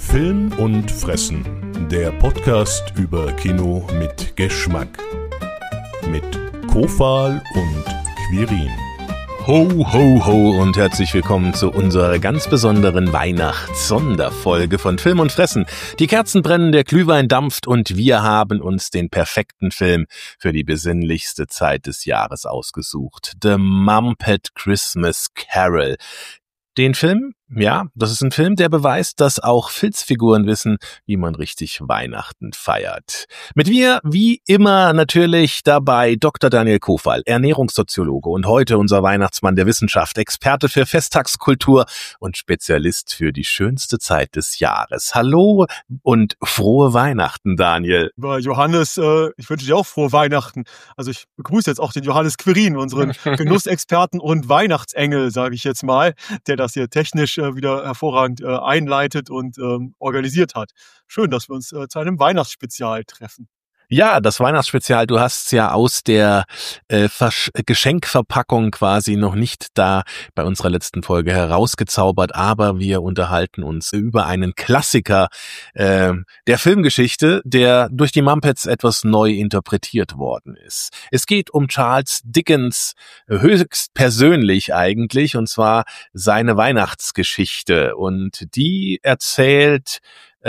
Film und Fressen, der Podcast über Kino mit Geschmack. Mit Kofal und Quirin. Ho, ho, ho und herzlich willkommen zu unserer ganz besonderen Weihnachts-Sonderfolge von Film und Fressen. Die Kerzen brennen, der Glühwein dampft und wir haben uns den perfekten Film für die besinnlichste Zeit des Jahres ausgesucht. The Muppet Christmas Carol. Den Film, ja, das ist ein Film, der beweist, dass auch Filzfiguren wissen, wie man richtig Weihnachten feiert. Mit mir, wie immer, natürlich dabei Dr. Daniel Kofal, Ernährungssoziologe und heute unser Weihnachtsmann der Wissenschaft, Experte für Festtagskultur und Spezialist für die schönste Zeit des Jahres. Hallo und frohe Weihnachten, Daniel. Johannes, ich wünsche dir auch frohe Weihnachten. Also ich begrüße jetzt auch den Johannes Quirin, unseren Genussexperten und Weihnachtsengel, sage ich jetzt mal, der das hier technisch wieder hervorragend einleitet und organisiert hat. Schön, dass wir uns zu einem Weihnachtsspezial treffen. Ja, das Weihnachtsspezial, du hast es ja aus der Geschenkverpackung quasi noch nicht da bei unserer letzten Folge herausgezaubert, aber wir unterhalten uns über einen Klassiker der Filmgeschichte, der durch die Muppets etwas neu interpretiert worden ist. Es geht um Charles Dickens, höchst persönlich eigentlich, und zwar seine Weihnachtsgeschichte, und die erzählen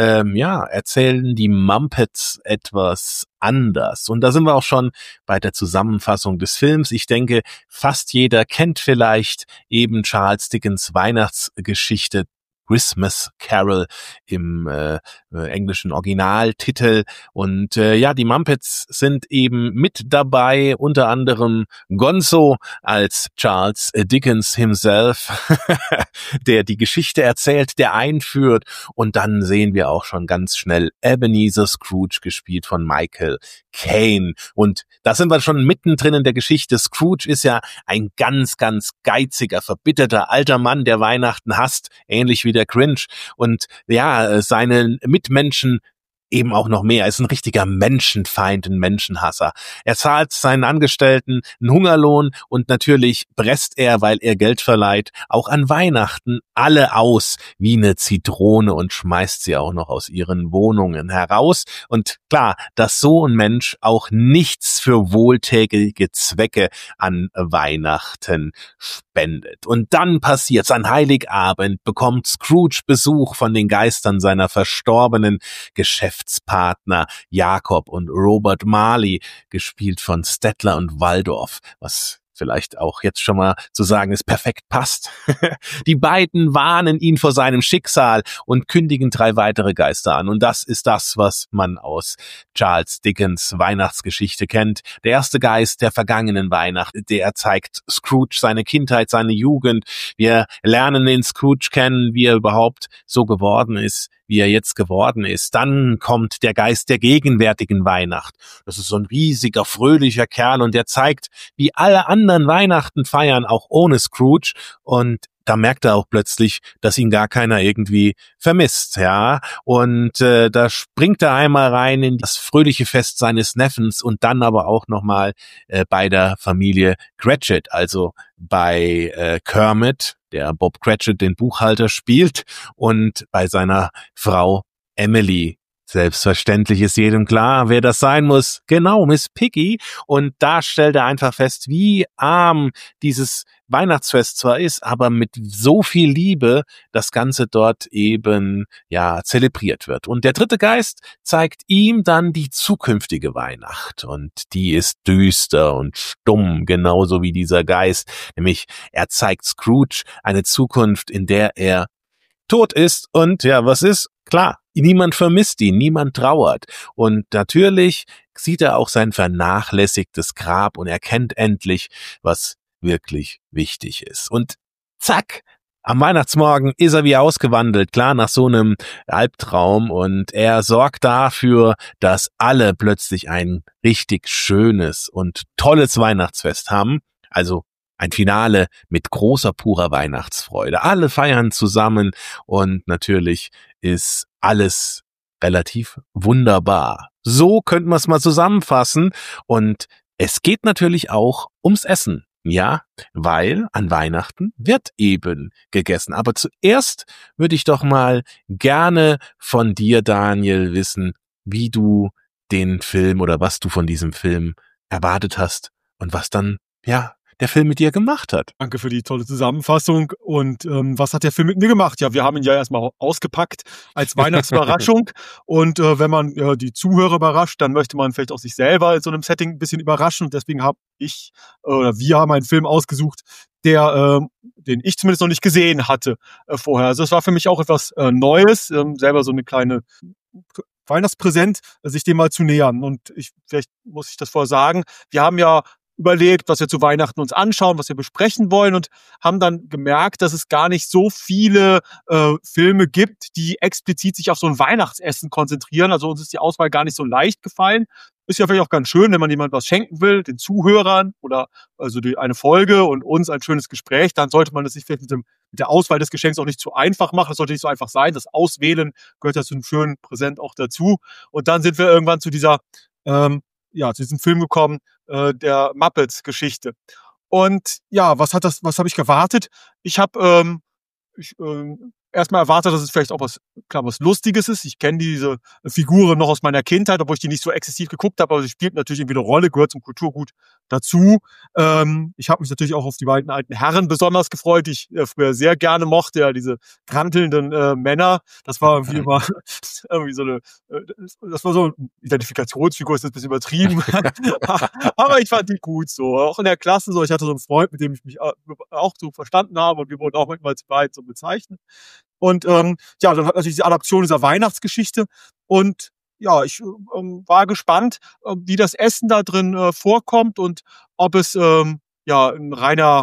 die Muppets etwas anders. Und da sind wir auch schon bei der Zusammenfassung des Films. Ich denke, fast jeder kennt vielleicht eben Charles Dickens Weihnachtsgeschichte Christmas Carol im englischen Originaltitel. Und die Muppets sind eben mit dabei, unter anderem Gonzo als Charles Dickens himself, der die Geschichte erzählt, der einführt. Und dann sehen wir auch schon ganz schnell Ebenezer Scrooge, gespielt von Michael Caine. Und da sind wir schon mittendrin in der Geschichte. Scrooge ist ja ein ganz, ganz geiziger, verbitterter alter Mann, der Weihnachten hasst, ähnlich wie der Grinch. Und ja, seine Mitmenschen eben auch noch mehr. Er ist ein richtiger Menschenfeind, ein Menschenhasser. Er zahlt seinen Angestellten einen Hungerlohn und natürlich presst er, weil er Geld verleiht, auch an Weihnachten alle aus wie eine Zitrone und schmeißt sie auch noch aus ihren Wohnungen heraus. Und klar, dass so ein Mensch auch nichts für wohltätige Zwecke an Weihnachten spendet. Und dann passiert's: an Heiligabend bekommt Scrooge Besuch von den Geistern seiner verstorbenen Geschäftspartner Jakob und Robert Marley, gespielt von Stettler und Waldorf, was vielleicht auch jetzt schon mal zu sagen ist, perfekt passt. Die beiden warnen ihn vor seinem Schicksal und kündigen 3 weitere Geister an. Und das ist das, was man aus Charles Dickens Weihnachtsgeschichte kennt. Der erste Geist der vergangenen Weihnacht, der zeigt Scrooge seine Kindheit, seine Jugend. Wir lernen den Scrooge kennen, wie er überhaupt so geworden ist, wie er jetzt geworden ist. Dann kommt der Geist der gegenwärtigen Weihnacht. Das ist so ein riesiger, fröhlicher Kerl, und der zeigt, wie alle anderen Weihnachten feiern, auch ohne Scrooge. Und da merkt er auch plötzlich, dass ihn gar keiner irgendwie vermisst, ja. Und da springt er einmal rein in das fröhliche Fest seines Neffens und dann aber auch nochmal bei der Familie Cratchit, also bei Kermit, der Bob Cratchit den Buchhalter spielt, und bei seiner Frau Emily. Selbstverständlich ist jedem klar, wer das sein muss. Genau, Miss Piggy. Und da stellt er einfach fest, wie arm dieses Weihnachtsfest zwar ist, aber mit so viel Liebe das Ganze dort eben, ja, zelebriert wird. Und der dritte Geist zeigt ihm dann die zukünftige Weihnacht. Und die ist düster und stumm, genauso wie dieser Geist. Nämlich, er zeigt Scrooge eine Zukunft, in der er tot ist. Und ja, was ist? Klar, niemand vermisst ihn, niemand trauert. Und natürlich sieht er auch sein vernachlässigtes Grab und erkennt endlich, was wirklich wichtig ist. Und zack, am Weihnachtsmorgen ist er wie ausgewandelt, klar, nach so einem Albtraum. Und er sorgt dafür, dass alle plötzlich ein richtig schönes und tolles Weihnachtsfest haben. Also ein Finale mit großer, purer Weihnachtsfreude. Alle feiern zusammen und natürlich ist alles relativ wunderbar. So könnte man es mal zusammenfassen. Und es geht natürlich auch ums Essen. Ja, weil an Weihnachten wird eben gegessen. Aber zuerst würde ich doch mal gerne von dir, Daniel, wissen, wie du den Film oder was du von diesem Film erwartet hast und was dann, ja, der Film mit dir gemacht hat. Danke für die tolle Zusammenfassung. Und was hat der Film mit mir gemacht? Ja, wir haben ihn ja erstmal ausgepackt als Weihnachtsüberraschung. Und wenn man die Zuhörer überrascht, dann möchte man vielleicht auch sich selber in so einem Setting ein bisschen überraschen. Und deswegen habe ich oder wir haben einen Film ausgesucht, den ich zumindest noch nicht gesehen hatte vorher. Also es war für mich auch etwas Neues, selber so eine kleine Weihnachtspräsent, sich dem mal zu nähern. Und vielleicht muss ich das vorher sagen, wir haben ja überlegt, was wir zu Weihnachten uns anschauen, was wir besprechen wollen und haben dann gemerkt, dass es gar nicht so viele Filme gibt, die explizit sich auf so ein Weihnachtsessen konzentrieren. Also uns ist die Auswahl gar nicht so leicht gefallen. Ist ja vielleicht auch ganz schön, wenn man jemandem was schenken will, den Zuhörern oder also eine Folge und uns ein schönes Gespräch, dann sollte man das sich vielleicht mit der Auswahl des Geschenks auch nicht zu einfach machen. Das sollte nicht so einfach sein. Das Auswählen gehört ja zu einem schönen Präsent auch dazu. Und dann sind wir irgendwann zu diesem Film gekommen, der Muppets-Geschichte. Und ja, was habe ich gewartet? Ich habe erstmal erwartet, dass es vielleicht auch was Lustiges ist. Ich kenne diese Figuren noch aus meiner Kindheit, obwohl ich die nicht so exzessiv geguckt habe, aber sie spielt natürlich irgendwie eine Rolle, gehört zum Kulturgut dazu. Ich habe mich natürlich auch auf die beiden alten Herren besonders gefreut, die ich früher sehr gerne mochte, ja, diese krantelnden Männer. Das war irgendwie immer irgendwie so eine, das war so eine Identifikationsfigur, ist jetzt ein bisschen übertrieben. Aber ich fand die gut so. Auch in der Klasse so, ich hatte so einen Freund, mit dem ich mich auch so verstanden habe und wir wurden auch manchmal zu beiden so bezeichnet. Und dann hat natürlich die Adaption dieser Weihnachtsgeschichte und ja, ich war gespannt, wie das Essen da drin vorkommt und ob es ein reiner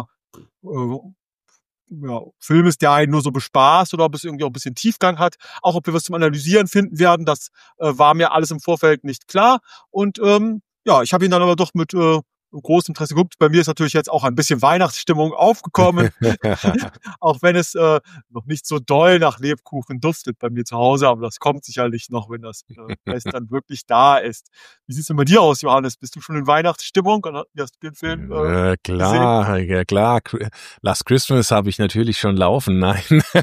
Film ist, der einen nur so bespaßt oder ob es irgendwie auch ein bisschen Tiefgang hat. Auch ob wir was zum Analysieren finden werden, das war mir alles im Vorfeld nicht klar. Und ich habe ihn dann aber doch mit großem Interesse geguckt. Bei mir ist natürlich jetzt auch ein bisschen Weihnachtsstimmung aufgekommen, auch wenn es noch nicht so doll nach Lebkuchen duftet bei mir zu Hause, aber das kommt sicherlich noch, wenn das Fest dann wirklich da ist. Wie sieht's denn bei dir aus, Johannes? Bist du schon in Weihnachtsstimmung? Wie hast du den Film klar, gesehen? ja klar. Last Christmas habe ich natürlich schon laufen. Nein.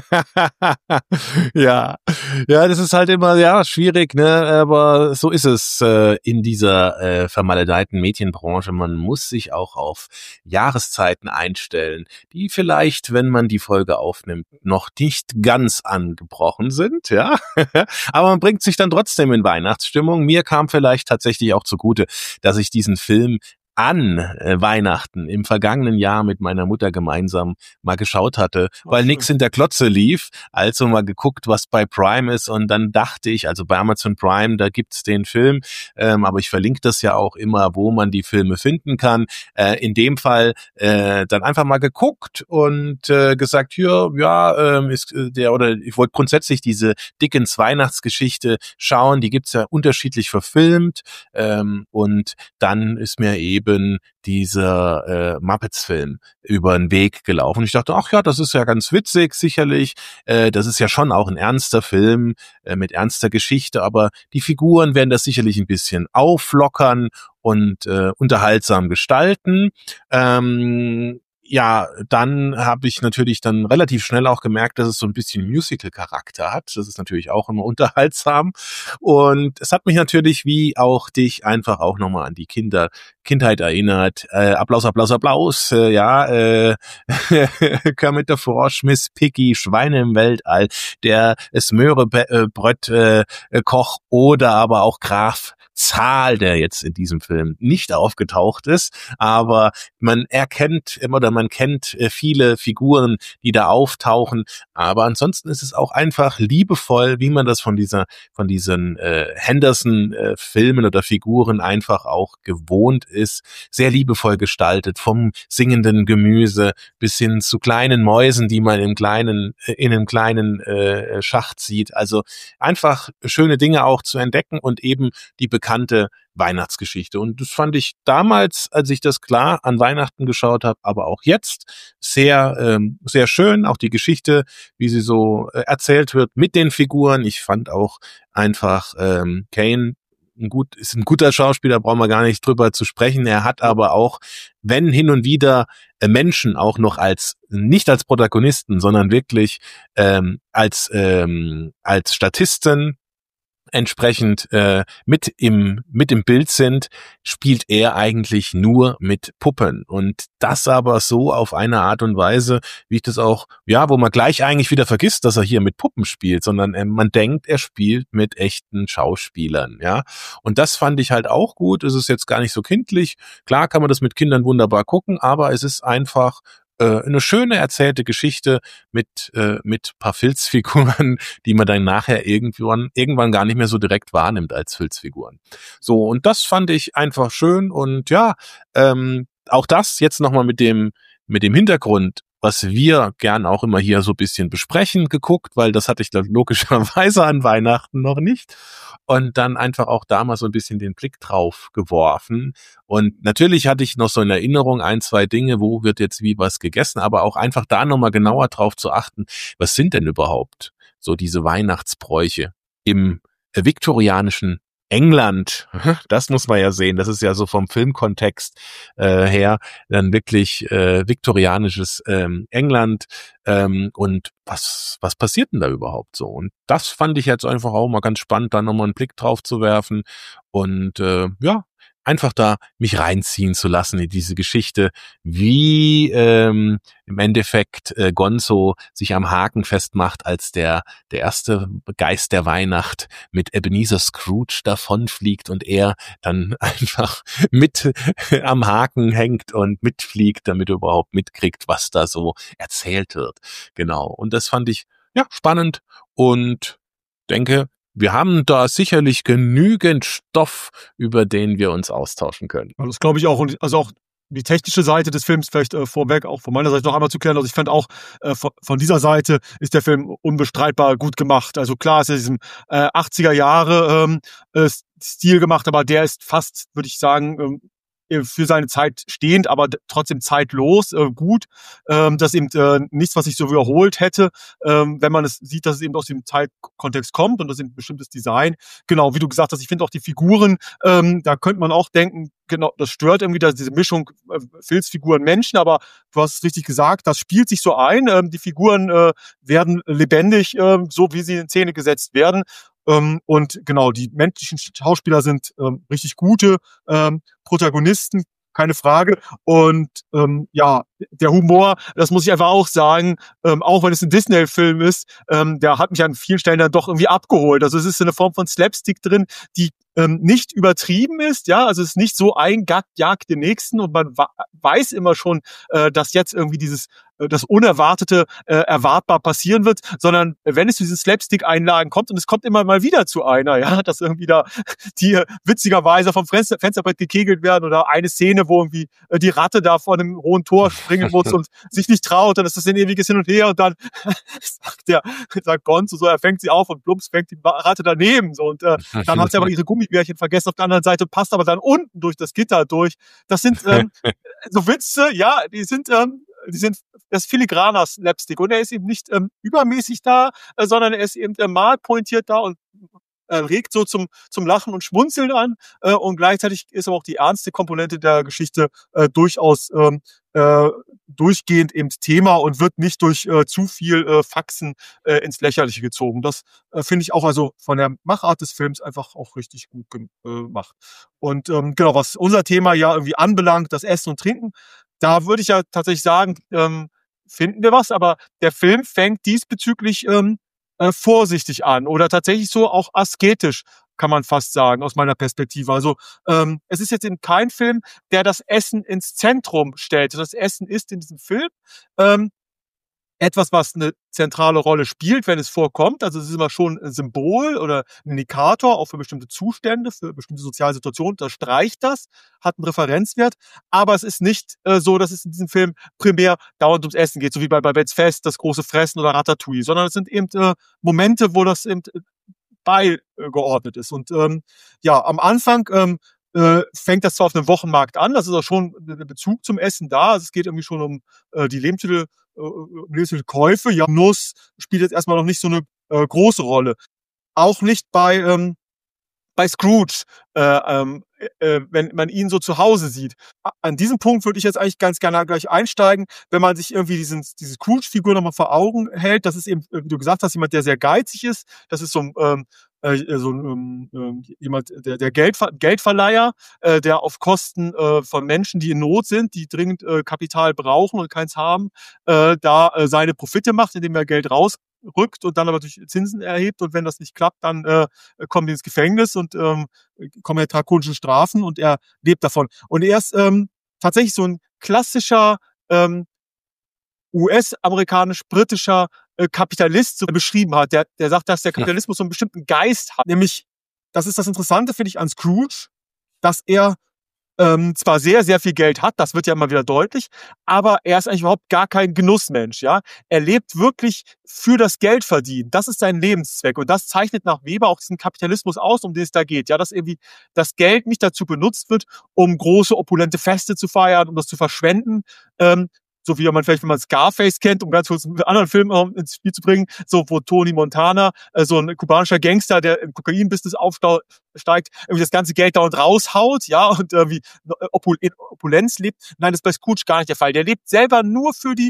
Ja, das ist halt immer schwierig, ne? Aber so ist es in dieser vermaledeiten Medienbranche. Man muss sich auch auf Jahreszeiten einstellen, die vielleicht, wenn man die Folge aufnimmt, noch nicht ganz angebrochen sind, ja. Aber man bringt sich dann trotzdem in Weihnachtsstimmung. Mir kam vielleicht tatsächlich auch zugute, dass ich diesen Film an Weihnachten im vergangenen Jahr mit meiner Mutter gemeinsam mal geschaut hatte, weil nix in der Klotze lief, also mal geguckt, was bei Prime ist und dann dachte ich, also bei Amazon Prime, da gibt's den Film, aber ich verlinke das ja auch immer, wo man die Filme finden kann. In dem Fall dann einfach mal geguckt und gesagt, ich wollte grundsätzlich diese Dickens Weihnachtsgeschichte schauen, die gibt's ja unterschiedlich verfilmt und dann ist mir eben dieser Muppets-Film über den Weg gelaufen. Ich dachte, ach ja, das ist ja ganz witzig, sicherlich. Das ist ja schon auch ein ernster Film mit ernster Geschichte, aber die Figuren werden das sicherlich ein bisschen auflockern und unterhaltsam gestalten. Dann habe ich natürlich dann relativ schnell auch gemerkt, dass es so ein bisschen Musical-Charakter hat. Das ist natürlich auch immer unterhaltsam. Und es hat mich natürlich, wie auch dich, einfach auch nochmal an die Kindheit erinnert. Applaus, Applaus, Applaus. Kermit der Frosch, Miss Piggy, Schweine im Weltall, der Smörebröt Koch oder aber auch Graf Zahl, der jetzt in diesem Film nicht aufgetaucht ist, aber man kennt viele Figuren, die da auftauchen, aber ansonsten ist es auch einfach liebevoll, wie man das von diesen Henderson-Filmen oder Figuren einfach auch gewohnt ist, sehr liebevoll gestaltet, vom singenden Gemüse bis hin zu kleinen Mäusen, die man in einem kleinen Schacht sieht, also einfach schöne Dinge auch zu entdecken und eben die bekannte Weihnachtsgeschichte. Und das fand ich damals, als ich das klar an Weihnachten geschaut habe, aber auch jetzt sehr, sehr schön. Auch die Geschichte, wie sie so erzählt wird mit den Figuren. Ich fand auch einfach Kane ist ein guter Schauspieler, brauchen wir gar nicht drüber zu sprechen. Er hat aber auch, wenn hin und wieder Menschen auch noch nicht als Protagonisten, sondern wirklich als Statisten entsprechend mit im Bild sind, spielt er eigentlich nur mit Puppen. Und das aber so auf eine Art und Weise, wie ich das auch, ja, wo man gleich eigentlich wieder vergisst, dass er hier mit Puppen spielt, sondern man denkt, er spielt mit echten Schauspielern, ja. Und das fand ich halt auch gut. Es ist jetzt gar nicht so kindlich. Klar kann man das mit Kindern wunderbar gucken, aber es ist einfach eine schöne erzählte Geschichte mit paar Filzfiguren, die man dann nachher irgendwann gar nicht mehr so direkt wahrnimmt als Filzfiguren. So, und das fand ich einfach schön und ja, auch das jetzt nochmal mit dem Hintergrund, was wir gern auch immer hier so ein bisschen besprechen, geguckt, weil das hatte ich dann logischerweise an Weihnachten noch nicht. Und dann einfach auch da mal so ein bisschen den Blick drauf geworfen. Und natürlich hatte ich noch so in Erinnerung 1, 2 Dinge, wo wird jetzt wie was gegessen, aber auch einfach da nochmal genauer drauf zu achten, was sind denn überhaupt so diese Weihnachtsbräuche im viktorianischen England, das muss man ja sehen, das ist ja so vom Filmkontext her dann wirklich viktorianisches England und was passiert denn da überhaupt so? Und das fand ich jetzt einfach auch mal ganz spannend, da nochmal einen Blick drauf zu werfen und ja, einfach da mich reinziehen zu lassen in diese Geschichte, wie im Endeffekt Gonzo sich am Haken festmacht, als der erste Geist der Weihnacht mit Ebenezer Scrooge davonfliegt und er dann einfach mit am Haken hängt und mitfliegt, damit er überhaupt mitkriegt, was da so erzählt wird. Genau. Und das fand ich ja spannend und denke, wir haben da sicherlich genügend Stoff, über den wir uns austauschen können. Also das glaube ich auch. Und also auch die technische Seite des Films vielleicht vorweg, auch von meiner Seite noch einmal zu klären. Also ich fand auch, von dieser Seite ist der Film unbestreitbar gut gemacht. Also klar ist er diesem 80er Jahre Stil gemacht, aber der ist fast, würde ich sagen, für seine Zeit stehend, aber trotzdem zeitlos, gut. Das ist eben nichts, was sich so wiederholt hätte, wenn man es sieht, dass es eben aus dem Zeitkontext kommt und das ist ein bestimmtes Design. Genau, wie du gesagt hast, ich finde auch die Figuren, da könnte man auch denken, genau, das stört irgendwie diese Mischung Filzfiguren, Menschen, aber du hast es richtig gesagt, das spielt sich so ein. Die Figuren werden lebendig, so wie sie in Szene gesetzt werden. Und genau, die menschlichen Schauspieler sind richtig gute Protagonisten, keine Frage. Und ja, der Humor, das muss ich einfach auch sagen, auch wenn es ein Disney-Film ist, der hat mich an vielen Stellen dann doch irgendwie abgeholt. Also es ist eine Form von Slapstick drin, die nicht übertrieben ist, ja, also es ist nicht so ein Gag jagt den nächsten und man weiß immer schon, dass jetzt irgendwie das Unerwartete erwartbar passieren wird, sondern wenn es zu diesen Slapstick-Einlagen kommt und es kommt immer mal wieder zu einer, ja, dass irgendwie da die witzigerweise vom Fensterbrett gekegelt werden oder eine Szene, wo irgendwie die Ratte da vor einem hohen Tor springen muss und sich nicht traut, dann ist das ein ewiges Hin und Her und dann sagt Gonzo so, er fängt sie auf und plumps fängt die Ratte daneben so und dann hat sie aber ihre Gummibärchen vergessen auf der anderen Seite, passt aber dann unten durch das Gitter durch. Das sind so Witze, ja, die sind das filigraner Slapstick und er ist eben nicht übermäßig da, sondern er ist eben mal pointiert da und regt so zum Lachen und Schmunzeln an und gleichzeitig ist aber auch die ernste Komponente der Geschichte durchaus durchgehend eben Thema und wird nicht durch zu viel Faxen ins Lächerliche gezogen. Das finde ich auch also von der Machart des Films einfach auch richtig gut gemacht. Und genau, was unser Thema ja irgendwie anbelangt, das Essen und Trinken, da würde ich ja tatsächlich sagen, finden wir was, aber der Film fängt diesbezüglich vorsichtig an oder tatsächlich so auch asketisch, kann man fast sagen, aus meiner Perspektive. Also es ist jetzt eben kein Film, der das Essen ins Zentrum stellt. Das Essen ist in diesem Film etwas, was eine zentrale Rolle spielt, wenn es vorkommt. Also es ist immer schon ein Symbol oder ein Indikator, auch für bestimmte Zustände, für bestimmte soziale Situationen. Unterstreicht das, hat einen Referenzwert. Aber es ist nicht so, dass es in diesem Film primär dauernd ums Essen geht, so wie bei Babets Fest, das große Fressen oder Ratatouille, sondern es sind eben Momente, wo das eben beigeordnet ist. Und ja, am Anfang fängt das zwar auf einem Wochenmarkt an, das ist auch schon ein Bezug zum Essen da. Also es geht irgendwie schon um die Lebensmittelkäufe. Ja, Nuss spielt jetzt erstmal noch nicht so eine große Rolle. Auch nicht bei bei Scrooge, wenn man ihn so zu Hause sieht. An diesem Punkt würde ich jetzt eigentlich ganz gerne gleich einsteigen, wenn man sich irgendwie diese Scrooge-Figur nochmal vor Augen hält. Das ist eben, wie du gesagt hast, jemand, der sehr geizig ist. Das ist jemand, der Geldverleiher, der auf Kosten von Menschen, die in Not sind, die dringend Kapital brauchen und keins haben, seine Profite macht, indem er Geld rausrückt und dann aber durch Zinsen erhebt. Und wenn das nicht klappt, dann kommen die ins Gefängnis und kommen ja drakonische Strafen und er lebt davon. Und er ist tatsächlich so ein klassischer US-amerikanisch-britischer Kapitalist so beschrieben hat. Der sagt, dass der Kapitalismus so einen bestimmten Geist hat. Nämlich, das ist das Interessante, finde ich, an Scrooge, dass er zwar sehr, sehr viel Geld hat, das wird ja immer wieder deutlich, aber er ist eigentlich überhaupt gar kein Genussmensch, ja. Er lebt wirklich für das Geldverdienen. Das ist sein Lebenszweck. Und das zeichnet nach Weber auch diesen Kapitalismus aus, um den es da geht. Ja, dass irgendwie das Geld nicht dazu benutzt wird, um große, opulente Feste zu feiern, um das zu verschwenden, so wie man vielleicht, wenn man Scarface kennt, um ganz kurz einen anderen Film ins Spiel zu bringen, so wo Tony Montana, so ein kubanischer Gangster, der im Kokain-Business aufsteigt, irgendwie das ganze Geld dauernd raushaut, ja, und irgendwie in Opulenz lebt. Nein, das ist bei Scrooge gar nicht der Fall. Der lebt selber nur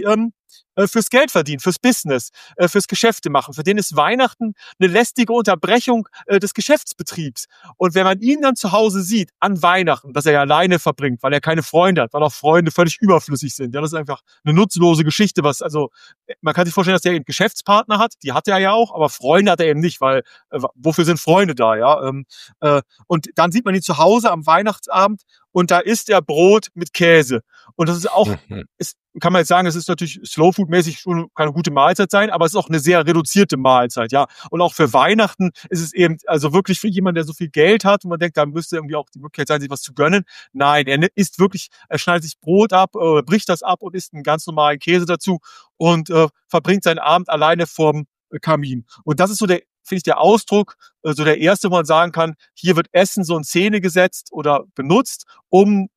fürs Geld verdienen, fürs Business, fürs Geschäfte machen. Für den ist Weihnachten eine lästige Unterbrechung des Geschäftsbetriebs. Und wenn man ihn dann zu Hause sieht, an Weihnachten, dass er ja alleine verbringt, weil er keine Freunde hat, weil auch Freunde völlig überflüssig sind. Ja, das ist einfach eine nutzlose Geschichte, man kann sich vorstellen, dass er einen Geschäftspartner hat, die hat er ja auch, aber Freunde hat er eben nicht, weil wofür sind Freunde da, ja? Und dann sieht man ihn zu Hause am Weihnachtsabend und da isst er Brot mit Käse. Und das ist auch, kann man jetzt sagen, es ist natürlich Slowfood-mäßig schon keine gute Mahlzeit sein, aber es ist auch eine sehr reduzierte Mahlzeit, ja. Und auch für Weihnachten ist es eben, also wirklich für jemanden, der so viel Geld hat und man denkt, da müsste irgendwie auch die Möglichkeit sein, sich was zu gönnen. Nein, er isst wirklich, er schneidet sich Brot ab, bricht das ab und isst einen ganz normalen Käse dazu und verbringt seinen Abend alleine vorm Kamin. Und das ist so finde ich, der Ausdruck, so der erste, wo man sagen kann, hier wird Essen so in Szene gesetzt oder benutzt, um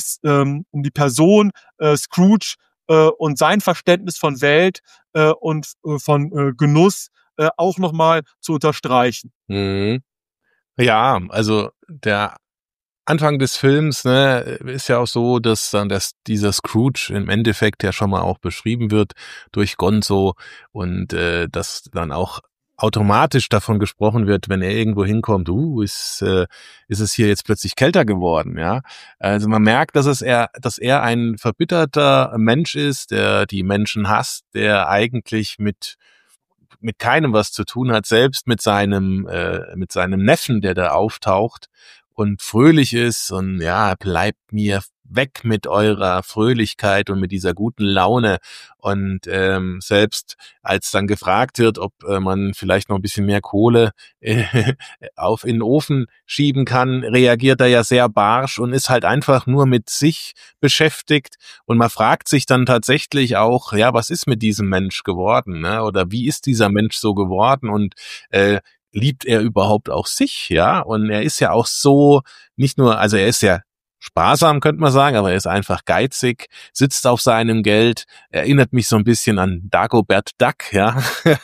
die Person Scrooge und sein Verständnis von Welt und von Genuss auch nochmal zu unterstreichen. Mhm. Ja, also der Anfang des Films, ne, ist ja auch so, dass dann dieser Scrooge im Endeffekt ja schon mal auch beschrieben wird durch Gonzo und dass dann auch automatisch davon gesprochen wird, wenn er irgendwo hinkommt, ist es hier jetzt plötzlich kälter geworden, ja. Also man merkt, dass er ein verbitterter Mensch ist, der die Menschen hasst, der eigentlich mit keinem was zu tun hat, selbst mit seinem Neffen, der da auftaucht und fröhlich ist und ja, bleibt mir weg mit eurer Fröhlichkeit und mit dieser guten Laune. Und selbst als dann gefragt wird, ob man vielleicht noch ein bisschen mehr Kohle in den Ofen schieben kann, reagiert er ja sehr barsch und ist halt einfach nur mit sich beschäftigt. Und man fragt sich dann tatsächlich auch, ja, was ist mit diesem Mensch geworden, ne? Oder wie ist dieser Mensch so geworden? Und liebt er überhaupt auch sich, ja? Und er ist ja auch so, nicht nur, also er ist ja sparsam, könnte man sagen, aber er ist einfach geizig, sitzt auf seinem Geld, erinnert mich so ein bisschen an Dagobert Duck, ja,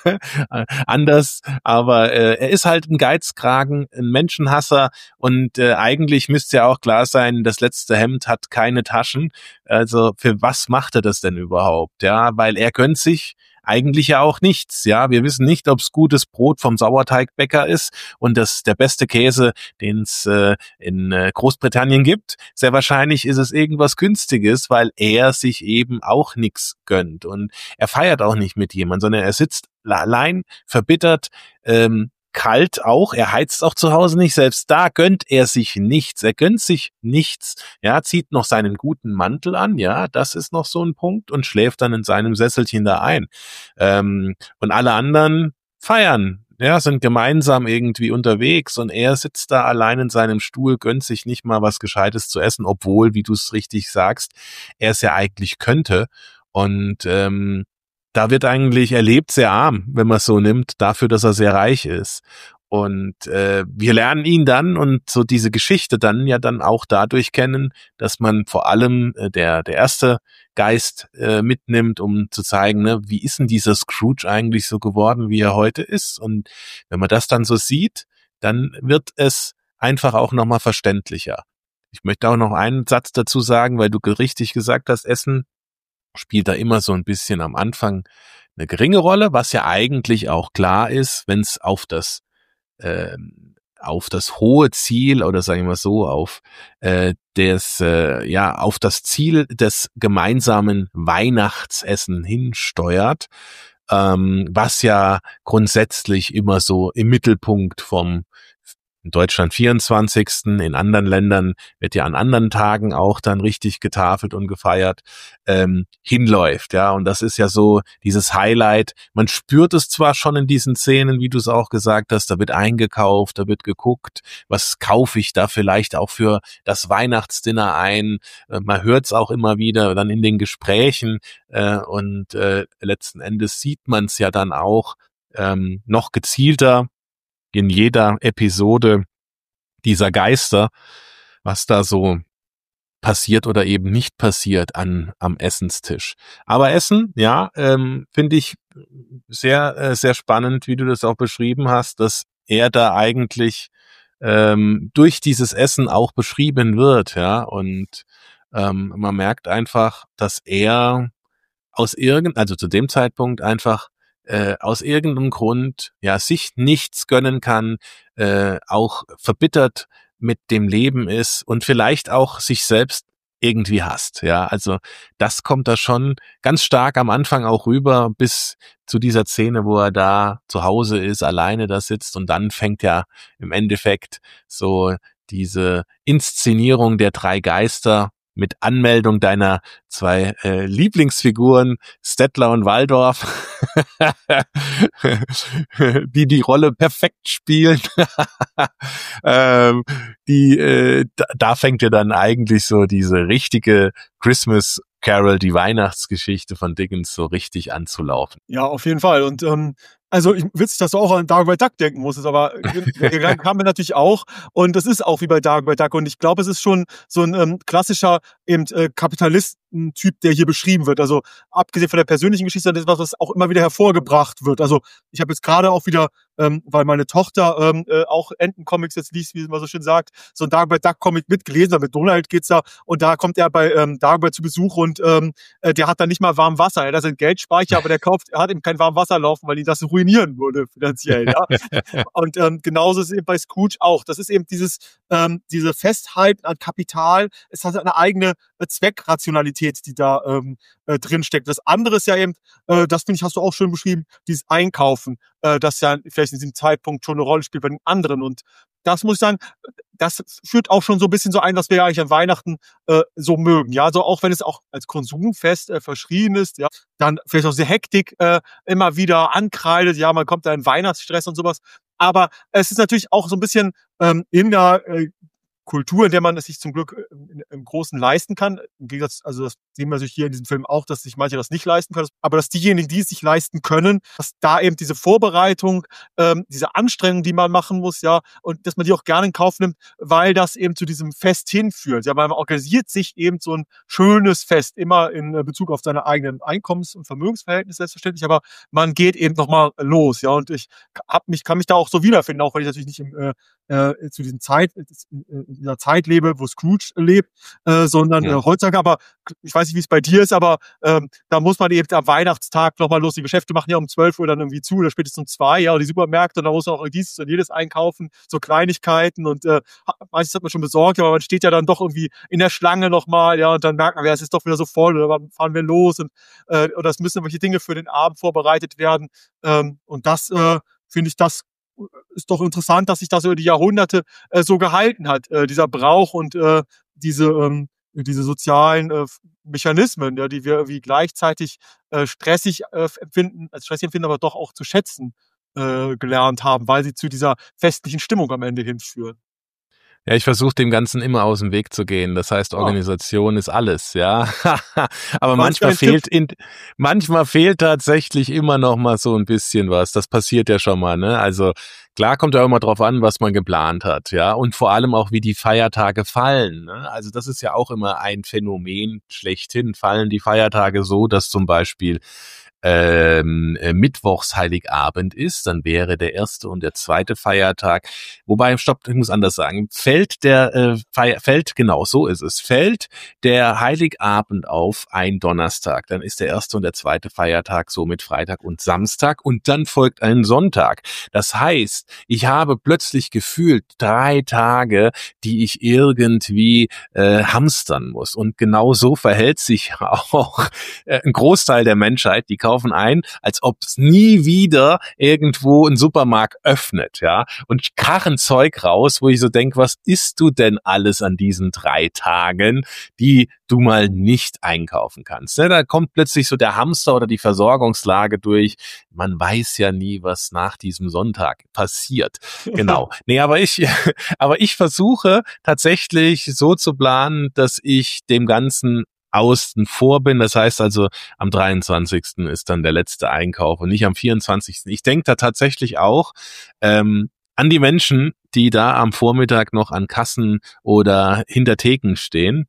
anders, aber er ist halt ein Geizkragen, ein Menschenhasser und eigentlich müsste ja auch klar sein, das letzte Hemd hat keine Taschen, also für was macht er das denn überhaupt, ja, weil er gönnt sich eigentlich ja auch nichts, ja. Wir wissen nicht, ob es gutes Brot vom Sauerteigbäcker ist und das der beste Käse, den es in Großbritannien gibt. Sehr wahrscheinlich ist es irgendwas Günstiges, weil er sich eben auch nichts gönnt und er feiert auch nicht mit jemandem, sondern er sitzt allein, verbittert, kalt auch, er heizt auch zu Hause nicht, selbst da gönnt er sich nichts, er gönnt sich nichts, ja, zieht noch seinen guten Mantel an, ja, das ist noch so ein Punkt und schläft dann in seinem Sesselchen da ein. Und alle anderen feiern, ja, sind gemeinsam irgendwie unterwegs und er sitzt da allein in seinem Stuhl, gönnt sich nicht mal was Gescheites zu essen, obwohl, wie du es richtig sagst, er es ja eigentlich könnte und da wird eigentlich, er lebt sehr arm, wenn man es so nimmt, dafür, dass er sehr reich ist. Und wir lernen ihn dann und so diese Geschichte dann ja dann auch dadurch kennen, dass man vor allem der erste Geist mitnimmt, um zu zeigen, ne, wie ist denn dieser Scrooge eigentlich so geworden, wie er heute ist. Und wenn man das dann so sieht, dann wird es einfach auch nochmal verständlicher. Ich möchte auch noch einen Satz dazu sagen, weil du richtig gesagt hast, Essen spielt da immer so ein bisschen am Anfang eine geringe Rolle, was ja eigentlich auch klar ist, wenn es auf das hohe Ziel oder sagen wir mal so auf auf das Ziel des gemeinsamen Weihnachtsessen hinsteuert, was ja grundsätzlich immer so im Mittelpunkt vom in Deutschland 24. In anderen Ländern wird ja an anderen Tagen auch dann richtig getafelt und gefeiert, hinläuft, ja. Und das ist ja so dieses Highlight. Man spürt es zwar schon in diesen Szenen, wie du es auch gesagt hast, da wird eingekauft, da wird geguckt, was kaufe ich da vielleicht auch für das Weihnachtsdinner ein. Man hört es auch immer wieder dann in den Gesprächen und letzten Endes sieht man es ja dann auch noch gezielter in jeder Episode dieser Geister, was da so passiert oder eben nicht passiert am Essenstisch. Aber Essen, ja, finde ich sehr, sehr spannend, wie du das auch beschrieben hast, dass er da eigentlich durch dieses Essen auch beschrieben wird, ja, und man merkt einfach, dass er also zu dem Zeitpunkt einfach aus irgendeinem Grund ja sich nichts gönnen kann, auch verbittert mit dem Leben ist und vielleicht auch sich selbst irgendwie hasst. Ja, also das kommt da schon ganz stark am Anfang auch rüber bis zu dieser Szene, wo er da zu Hause ist, alleine da sitzt und dann fängt ja im Endeffekt so diese Inszenierung der drei Geister mit Anmeldung deiner zwei Lieblingsfiguren, Stettler und Waldorf, die Rolle perfekt spielen. Da fängt ja dann eigentlich so diese richtige Christmas Carol, die Weihnachtsgeschichte von Dickens, so richtig anzulaufen. Ja, auf jeden Fall. Und also witzig, dass du auch an Dagobert Duck denken musstest, aber der Gedanke kam mir natürlich auch. Und das ist auch wie bei Dagobert Duck. Und ich glaube, es ist schon so ein klassischer eben Kapitalistentyp, der hier beschrieben wird. Also abgesehen von der persönlichen Geschichte, das ist was auch immer wieder hervorgebracht wird. Also ich habe jetzt gerade auch wieder, weil meine Tochter auch Entencomics jetzt liest, wie man so schön sagt, so ein Dagobert Duck Comic mitgelesen. Mit Donald geht's da und da kommt er bei Dagobert zu Besuch und der hat dann nicht mal warm Wasser. Er hat einen Geldspeicher, aber er hat eben kein warm Wasser laufen, weil ihn das ruinieren würde finanziell. Ja? Und genauso ist es eben bei Scrooge auch. Das ist eben diese Festhalten an Kapital. Es hat eine eigene Zweckrationalität, die da drin steckt. Das andere ist ja eben, das finde ich, hast du auch schön beschrieben, dieses Einkaufen, das ja vielleicht in diesem Zeitpunkt schon eine Rolle spielt bei den anderen. Und das muss ich sagen, das führt auch schon so ein bisschen so ein, was wir ja eigentlich an Weihnachten so mögen. Ja, also auch wenn es auch als Konsumfest verschrien ist, ja, dann vielleicht auch diese Hektik immer wieder ankreidet. Ja, man kommt da in Weihnachtsstress und sowas. Aber es ist natürlich auch so ein bisschen in der Kultur, in der man es sich zum Glück im Großen leisten kann. Im Gegensatz, also das sehen wir natürlich hier in diesem Film auch, dass sich manche das nicht leisten können. Aber dass diejenigen, die es sich leisten können, dass da eben diese Vorbereitung, diese Anstrengung, die man machen muss, ja, und dass man die auch gerne in Kauf nimmt, weil das eben zu diesem Fest hinführt. Ja, weil man organisiert sich eben so ein schönes Fest, immer in Bezug auf seine eigenen Einkommens- und Vermögensverhältnisse selbstverständlich, aber man geht eben nochmal los, ja, und ich kann mich da auch so wiederfinden, auch wenn ich natürlich nicht zu dieser Zeit lebe, wo Scrooge lebt, sondern heutzutage, aber ich weiß nicht, wie es bei dir ist, aber da muss man eben am Weihnachtstag nochmal los. Die Geschäfte machen ja um 12 Uhr dann irgendwie zu oder spätestens um 2, ja, und die Supermärkte, und da muss man auch dieses und jedes einkaufen, so Kleinigkeiten und manches hat man schon besorgt, aber man steht ja dann doch irgendwie in der Schlange nochmal, ja, und dann merkt man, ja, es ist doch wieder so voll oder wann fahren wir los und oder es müssen irgendwelche Dinge für den Abend vorbereitet werden und das finde ich, das ist doch interessant, dass sich das über die Jahrhunderte so gehalten hat, dieser Brauch und diese sozialen Mechanismen, ja, die wir irgendwie gleichzeitig stressig empfinden, aber doch auch zu schätzen gelernt haben, weil sie zu dieser festlichen Stimmung am Ende hinführen. Ja, ich versuche dem Ganzen immer aus dem Weg zu gehen. Das heißt, Organisation ist alles, ja. Aber manchmal fehlt tatsächlich immer noch mal so ein bisschen was. Das passiert ja schon mal, ne? Also klar kommt ja immer drauf an, was man geplant hat, ja. Und vor allem auch, wie die Feiertage fallen, ne? Also das ist ja auch immer ein Phänomen schlechthin. Fallen die Feiertage so, dass zum Beispiel Mittwochs Heiligabend ist, dann wäre der erste und der zweite Feiertag. Wobei, stopp, ich muss anders sagen, fällt genau, so ist es, fällt der Heiligabend auf ein Donnerstag, dann ist der erste und der zweite Feiertag somit Freitag und Samstag und dann folgt ein Sonntag. Das heißt, ich habe plötzlich gefühlt 3 Tage, die ich irgendwie hamstern muss. Und genau so verhält sich auch ein Großteil der Menschheit. Die kaufen ein, als ob es nie wieder irgendwo ein Supermarkt öffnet, ja, und karren Zeug raus, wo ich so denke, was isst du denn alles an diesen 3 Tagen, die du mal nicht einkaufen kannst? Ne? Da kommt plötzlich so der Hamster oder die Versorgungslage durch. Man weiß ja nie, was nach diesem Sonntag passiert. Genau. Nee, aber ich versuche tatsächlich so zu planen, dass ich dem Ganzen außen vor bin. Das heißt also, am 23. ist dann der letzte Einkauf und nicht am 24. Ich denke da tatsächlich auch an die Menschen, die da am Vormittag noch an Kassen oder hinter Theken stehen.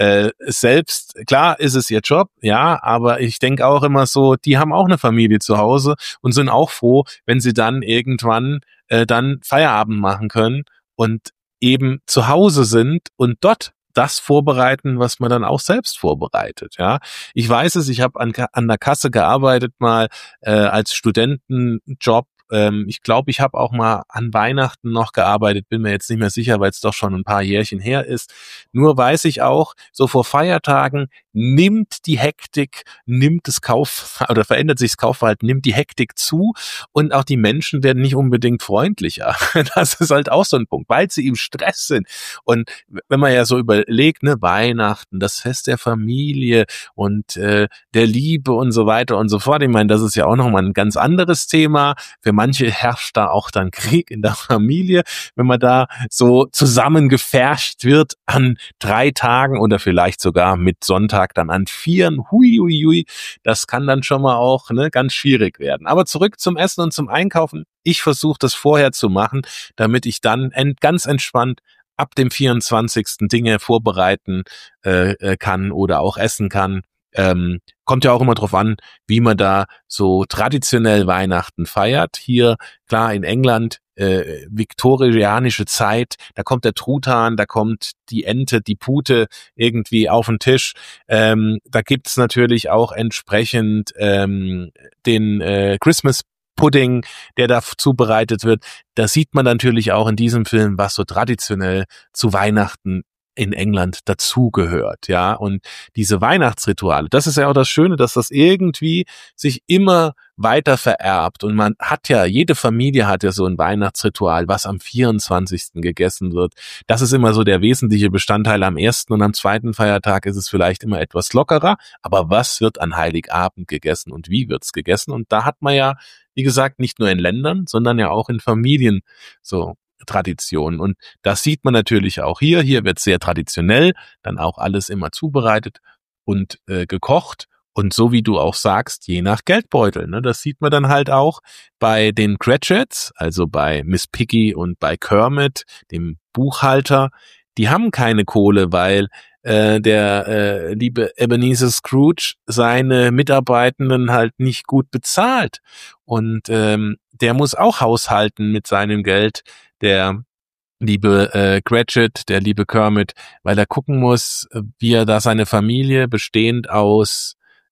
Selbst, klar ist es ihr Job, ja, aber ich denke auch immer so, die haben auch eine Familie zu Hause und sind auch froh, wenn sie dann irgendwann dann Feierabend machen können und eben zu Hause sind und dort das vorbereiten, was man dann auch selbst vorbereitet, ja. Ich weiß es, ich habe an der Kasse gearbeitet mal als Studentenjob. Ich glaube, ich habe auch mal an Weihnachten noch gearbeitet, bin mir jetzt nicht mehr sicher, weil es doch schon ein paar Jährchen her ist. Nur weiß ich auch, so vor Feiertagen nimmt die Hektik, verändert sich das Kaufverhalten, nimmt die Hektik zu und auch die Menschen werden nicht unbedingt freundlicher. Das ist halt auch so ein Punkt, weil sie im Stress sind. Und wenn man ja so überlegt, ne, Weihnachten, das Fest der Familie und der Liebe und so weiter und so fort. Ich meine, das ist ja auch nochmal ein ganz anderes Thema. Für manche herrscht da auch dann Krieg in der Familie, wenn man da so zusammengepfercht wird an 3 Tagen oder vielleicht sogar mit Sonntag dann an 4. Hui. Das kann dann schon mal auch ganz schwierig werden. Aber zurück zum Essen und zum Einkaufen. Ich versuche das vorher zu machen, damit ich dann ganz entspannt ab dem 24. Dinge vorbereiten kann oder auch essen kann. Kommt ja auch immer drauf an, wie man da so traditionell Weihnachten feiert. Hier, klar, in England, viktorianische Zeit, da kommt der Truthahn, da kommt die Ente, die Pute irgendwie auf den Tisch. Da gibt's natürlich auch entsprechend den Christmas Pudding, der da zubereitet wird. Da sieht man natürlich auch in diesem Film, was so traditionell zu Weihnachten in England dazugehört, ja, und diese Weihnachtsrituale, das ist ja auch das Schöne, dass das irgendwie sich immer weiter vererbt und man hat ja, jede Familie hat ja so ein Weihnachtsritual, was am 24. gegessen wird. Das ist immer so der wesentliche Bestandteil. Am 1. und am 2. Feiertag ist es vielleicht immer etwas lockerer, aber was wird an Heiligabend gegessen und wie wird's gegessen? Und da hat man ja, wie gesagt, nicht nur in Ländern, sondern ja auch in Familien so Traditionen. Und das sieht man natürlich auch hier. Hier wird sehr traditionell dann auch alles immer zubereitet und gekocht. Und so wie du auch sagst, je nach Geldbeutel. Ne? Das sieht man dann halt auch bei den Cratchits, also bei Miss Piggy und bei Kermit, dem Buchhalter. Die haben keine Kohle, weil der liebe Ebenezer Scrooge seine Mitarbeitenden halt nicht gut bezahlt. Und der muss auch haushalten mit seinem Geld, der liebe Cratchit, der liebe Kermit, weil er gucken muss, wie er da seine Familie bestehend aus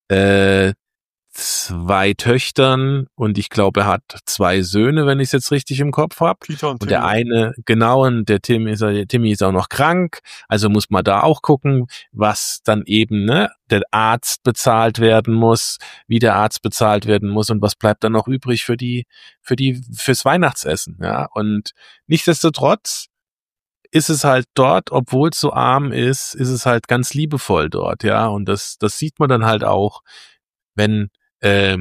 2 Töchtern und ich glaube, er hat 2 Söhne, wenn ich es jetzt richtig im Kopf habe. Peter und der eine, genau, und der Timmy ist auch noch krank, also muss man da auch gucken, was dann eben der Arzt bezahlt werden muss, wie der Arzt bezahlt werden muss und was bleibt dann noch übrig fürs Weihnachtsessen, ja, und nichtsdestotrotz ist es halt dort, obwohl es so arm ist es halt ganz liebevoll dort, ja, und das sieht man dann halt auch, wenn der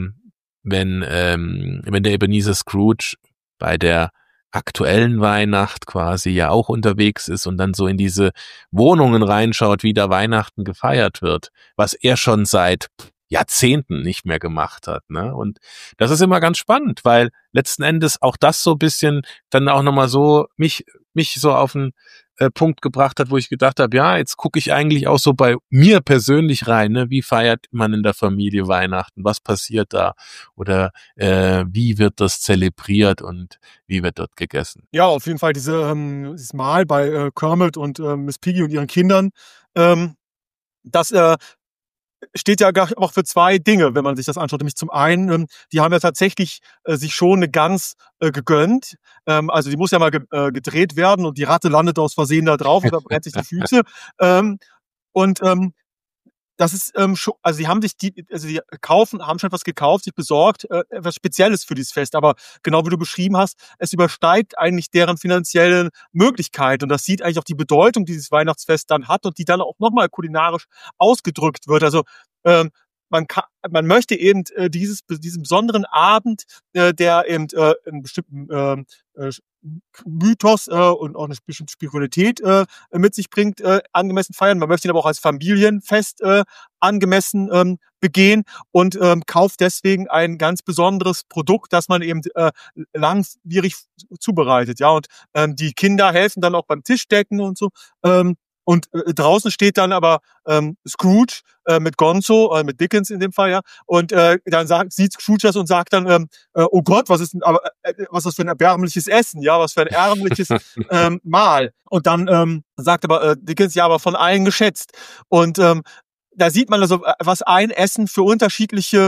Ebenezer Scrooge bei der aktuellen Weihnacht quasi ja auch unterwegs ist und dann so in diese Wohnungen reinschaut, wie da Weihnachten gefeiert wird, was er schon seit Jahrzehnten nicht mehr gemacht hat, ne? Und das ist immer ganz spannend, weil letzten Endes auch das so ein bisschen dann auch nochmal so mich so auf ein Punkt gebracht hat, wo ich gedacht habe, ja, jetzt gucke ich eigentlich auch so bei mir persönlich rein, ne? Wie feiert man in der Familie Weihnachten? Was passiert da? Oder wie wird das zelebriert und wie wird dort gegessen? Ja, auf jeden Fall dieses Mahl bei Kermit und Miss Piggy und ihren Kindern, das steht ja auch für zwei Dinge, wenn man sich das anschaut. Nämlich zum einen, die haben ja tatsächlich sich schon eine Gans gegönnt. Also die muss ja mal gedreht werden und die Ratte landet aus Versehen da drauf und verbrennt sich die Füße. Und das ist schon, also die haben haben schon etwas gekauft, sich besorgt, etwas Spezielles für dieses Fest. Aber genau wie du beschrieben hast, es übersteigt eigentlich deren finanziellen Möglichkeiten. Und das sieht eigentlich auch die Bedeutung, die dieses Weihnachtsfest dann hat und die dann auch nochmal kulinarisch ausgedrückt wird. Also man möchte eben diesen besonderen Abend, der eben einen bestimmten Mythos und auch eine bestimmte Spiritualität mit sich bringt, angemessen feiern. Man möchte ihn aber auch als Familienfest angemessen begehen und kauft deswegen ein ganz besonderes Produkt, das man eben langwierig zubereitet. Ja, und die Kinder helfen dann auch beim Tischdecken und so. Und draußen steht dann aber Scrooge mit Gonzo, mit Dickens in dem Fall, ja. Und dann sieht Scrooge das und sagt dann, oh Gott, was ist das für ein erbärmliches Essen, ja, was für ein ärmliches Mahl. Und dann sagt aber Dickens, ja, aber von allen geschätzt. Und da sieht man also, was ein Essen für unterschiedliche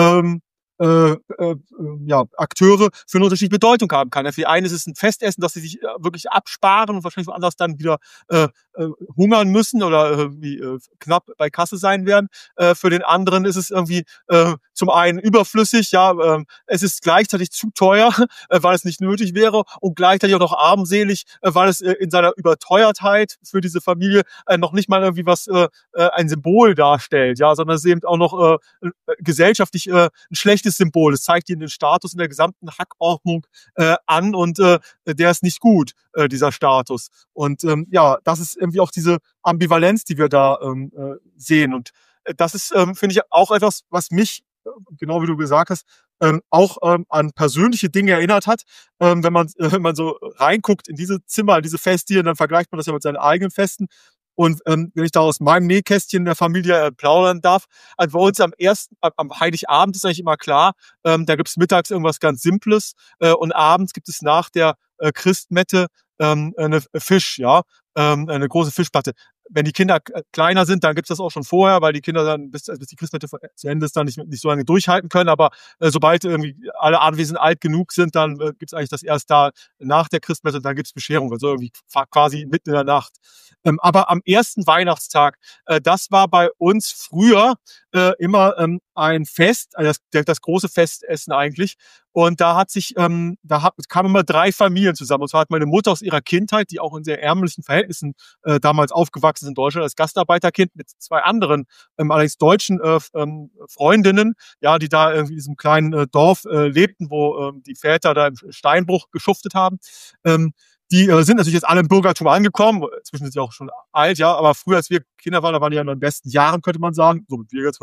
Akteure für eine unterschiedliche Bedeutung haben kann. Für die einen ist es ein Festessen, dass sie sich wirklich absparen und wahrscheinlich woanders dann wieder hungern müssen oder knapp bei Kasse sein werden. Für den anderen ist es irgendwie zum einen überflüssig, ja, es ist gleichzeitig zu teuer, weil es nicht nötig wäre und gleichzeitig auch noch armselig, weil es in seiner Überteuertheit für diese Familie noch nicht mal irgendwie was ein Symbol darstellt, ja, sondern es ist eben auch noch gesellschaftlich ein schlechtes Symbol. Es zeigt ihnen den Status in der gesamten Hackordnung an und der ist nicht gut, dieser Status. Und das ist irgendwie auch diese Ambivalenz, die wir da sehen. Und das ist, finde ich, auch etwas, was mich, genau wie du gesagt hast, auch an persönliche Dinge erinnert hat. Wenn man so reinguckt in diese Zimmer, in diese Festdielen, dann vergleicht man das ja mit seinen eigenen Festen. Und wenn ich da aus meinem Nähkästchen der Familie plaudern darf, also bei uns am Heiligabend ist eigentlich immer klar, da gibt's mittags irgendwas ganz Simples und abends gibt es nach der Christmette eine Fisch, ja, eine große Fischplatte. Wenn die Kinder kleiner sind, dann gibt's das auch schon vorher, weil die Kinder dann bis die Christmette zu Ende ist, dann nicht so lange durchhalten können. Aber sobald irgendwie alle Anwesenden alt genug sind, dann gibt's eigentlich das erst da nach der Christmette und dann gibt's Bescherung, also irgendwie quasi mitten in der Nacht. Aber am ersten Weihnachtstag, das war bei uns früher immer ein Fest, das große Festessen eigentlich. Und da kamen immer 3 Familien zusammen. Und zwar hat meine Mutter aus ihrer Kindheit, die auch in sehr ärmlichen Verhältnissen damals aufgewachsen ist in Deutschland, als Gastarbeiterkind mit 2 anderen, allerdings deutschen Freundinnen, ja, die da irgendwie in diesem kleinen Dorf lebten, wo die Väter da im Steinbruch geschuftet haben. Die sind natürlich jetzt alle im Bürgertum angekommen. Inzwischen sind sie auch schon alt, ja. Aber früher, als wir Kinder waren, da waren die ja in den besten Jahren, könnte man sagen. So mit wir jetzt.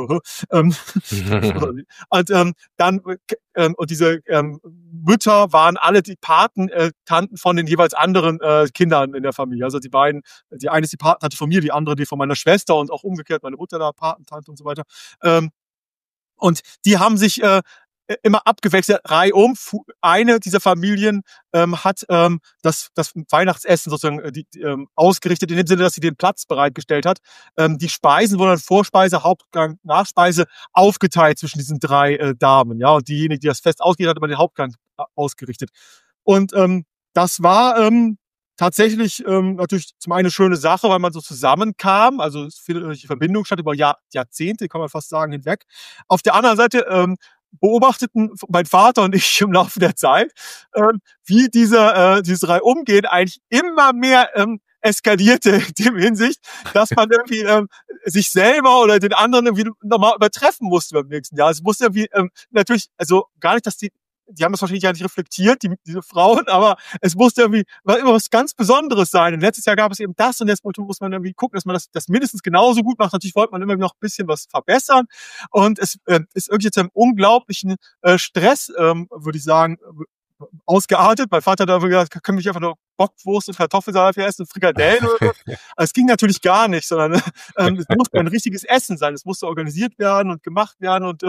Und diese Mütter waren alle die Patentanten von den jeweils anderen Kindern in der Familie. Also die eine ist die Patentante von mir, die andere die von meiner Schwester und auch umgekehrt meine Mutter da Patentante und so weiter. Und die haben sich immer abgewechselt, reihum. Eine dieser Familien hat das Weihnachtsessen sozusagen ausgerichtet, in dem Sinne, dass sie den Platz bereitgestellt hat. Die Speisen wurden dann Vorspeise, Hauptgang, Nachspeise aufgeteilt zwischen diesen 3 Damen. Ja, und diejenige, die das Fest ausgerichtet hat, hat immer den Hauptgang ausgerichtet. Und das war tatsächlich natürlich zum einen eine schöne Sache, weil man so zusammenkam. Also es findet natürlich Verbindung statt über Jahrzehnte, kann man fast sagen, hinweg. Auf der anderen Seite beobachteten mein Vater und ich im Laufe der Zeit, wie diese 3 umgehen eigentlich immer mehr eskalierte in dem Hinsicht, dass man irgendwie sich selber oder den anderen irgendwie nochmal übertreffen musste beim nächsten Jahr. Es musste irgendwie natürlich, also gar nicht, dass die haben das wahrscheinlich ja nicht reflektiert, diese Frauen, aber es musste irgendwie immer was ganz Besonderes sein. Und letztes Jahr gab es eben das und jetzt muss man irgendwie gucken, dass man das mindestens genauso gut macht. Natürlich wollte man immer noch ein bisschen was verbessern und es ist irgendwie jetzt einem unglaublichen Stress, würde ich sagen, ausgeartet. Mein Vater hat da gesagt, können wir nicht einfach nur Bockwurst und Kartoffelsalat essen, Frikadellen oder so. Also es ging natürlich gar nicht, sondern es musste ein richtiges Essen sein. Es musste organisiert werden und gemacht werden und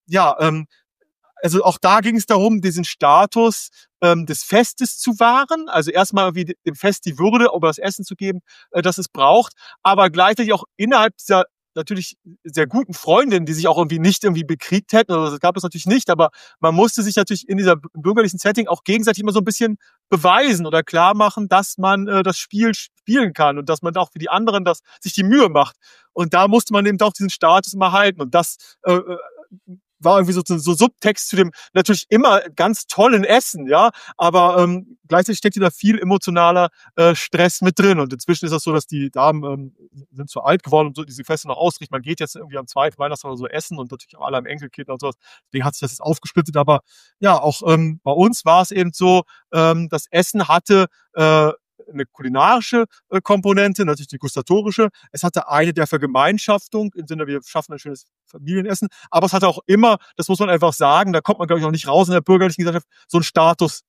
also auch da ging es darum, diesen Status des Festes zu wahren. Also erstmal irgendwie dem Fest die Würde, um das Essen zu geben, das es braucht, aber gleichzeitig auch innerhalb dieser natürlich sehr guten Freundinnen, die sich auch irgendwie nicht irgendwie bekriegt hätten, oder das gab es natürlich nicht, aber man musste sich natürlich in dieser bürgerlichen Setting auch gegenseitig immer so ein bisschen beweisen oder klar machen, dass man das Spiel spielen kann und dass man auch für die anderen sich die Mühe macht. Und da musste man eben auch diesen Status immer halten und das war irgendwie so Subtext zu dem natürlich immer ganz tollen Essen, ja, aber gleichzeitig steckt da viel emotionaler Stress mit drin und inzwischen ist das so, dass die Damen sind zu alt geworden, um so diese Feste noch ausrichten. Man geht jetzt irgendwie am zweiten Weihnachtstag oder so essen und natürlich auch alle am Enkelkind und sowas. Deswegen hat sich das jetzt aufgesplittet, aber ja, auch bei uns war es eben so, das Essen hatte eine kulinarische Komponente, natürlich die gustatorische. Es hatte eine der Vergemeinschaftung, im Sinne, wir schaffen ein schönes Familienessen, aber es hatte auch immer, das muss man einfach sagen, da kommt man, glaube ich, auch nicht raus in der bürgerlichen Gesellschaft, so ein Status,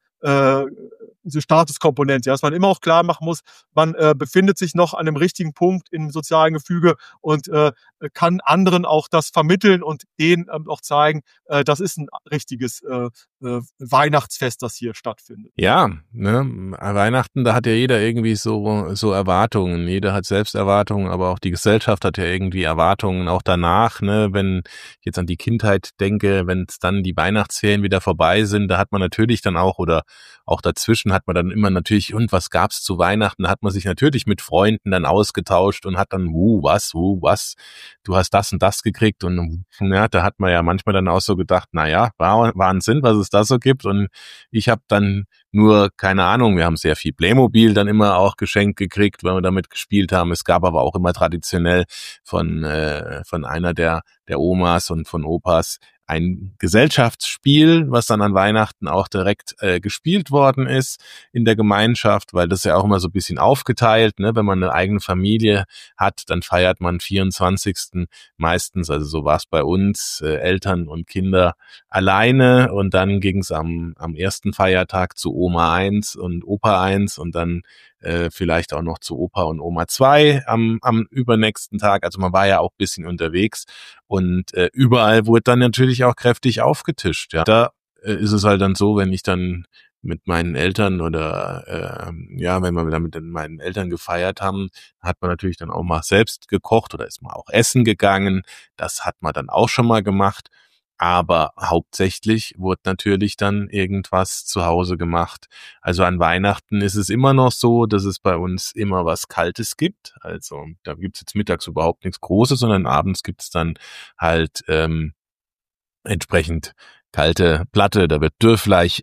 diese Statuskomponente, ja, dass man immer auch klar machen muss, man befindet sich noch an einem richtigen Punkt im sozialen Gefüge und kann anderen auch das vermitteln und denen auch zeigen, das ist ein richtiges Weihnachtsfest, das hier stattfindet. Ja, ne, Weihnachten, da hat ja jeder irgendwie so Erwartungen. Jeder hat Selbsterwartungen, aber auch die Gesellschaft hat ja irgendwie Erwartungen auch danach, ne, wenn ich jetzt an die Kindheit denke, wenn es dann die Weihnachtsferien wieder vorbei sind, da hat man natürlich dann auch, oder auch dazwischen hat man dann immer natürlich, und was gab's zu Weihnachten? Da hat man sich natürlich mit Freunden dann ausgetauscht und hat dann, was, du hast das und das gekriegt und ja, da hat man ja manchmal dann auch so gedacht, naja, Wahnsinn, was es da so gibt, und ich habe dann nur, keine Ahnung, wir haben sehr viel Playmobil dann immer auch geschenkt gekriegt, weil wir damit gespielt haben. Es gab aber auch immer traditionell von einer der Omas und von Opas ein Gesellschaftsspiel, was dann an Weihnachten auch direkt gespielt worden ist in der Gemeinschaft, weil das ja auch immer so ein bisschen aufgeteilt, ne? Wenn man eine eigene Familie hat, dann feiert man 24. meistens, also so war es bei uns, Eltern und Kinder alleine, und dann ging es am ersten Feiertag zu Oma 1 und Opa 1 und dann vielleicht auch noch zu Opa und Oma 2 am übernächsten Tag. Also man war ja auch ein bisschen unterwegs und überall wurde dann natürlich auch kräftig aufgetischt. Ja, da ist es halt dann so, wenn ich dann mit meinen Eltern oder wenn wir dann mit meinen Eltern gefeiert haben, hat man natürlich dann auch mal selbst gekocht oder ist mal auch essen gegangen. Das hat man dann auch schon mal gemacht. Aber hauptsächlich wurde natürlich dann irgendwas zu Hause gemacht. Also an Weihnachten ist es immer noch so, dass es bei uns immer was Kaltes gibt. Also da gibt's jetzt mittags überhaupt nichts Großes, sondern abends gibt's dann halt entsprechend kalte Platte, da wird Dürrfleisch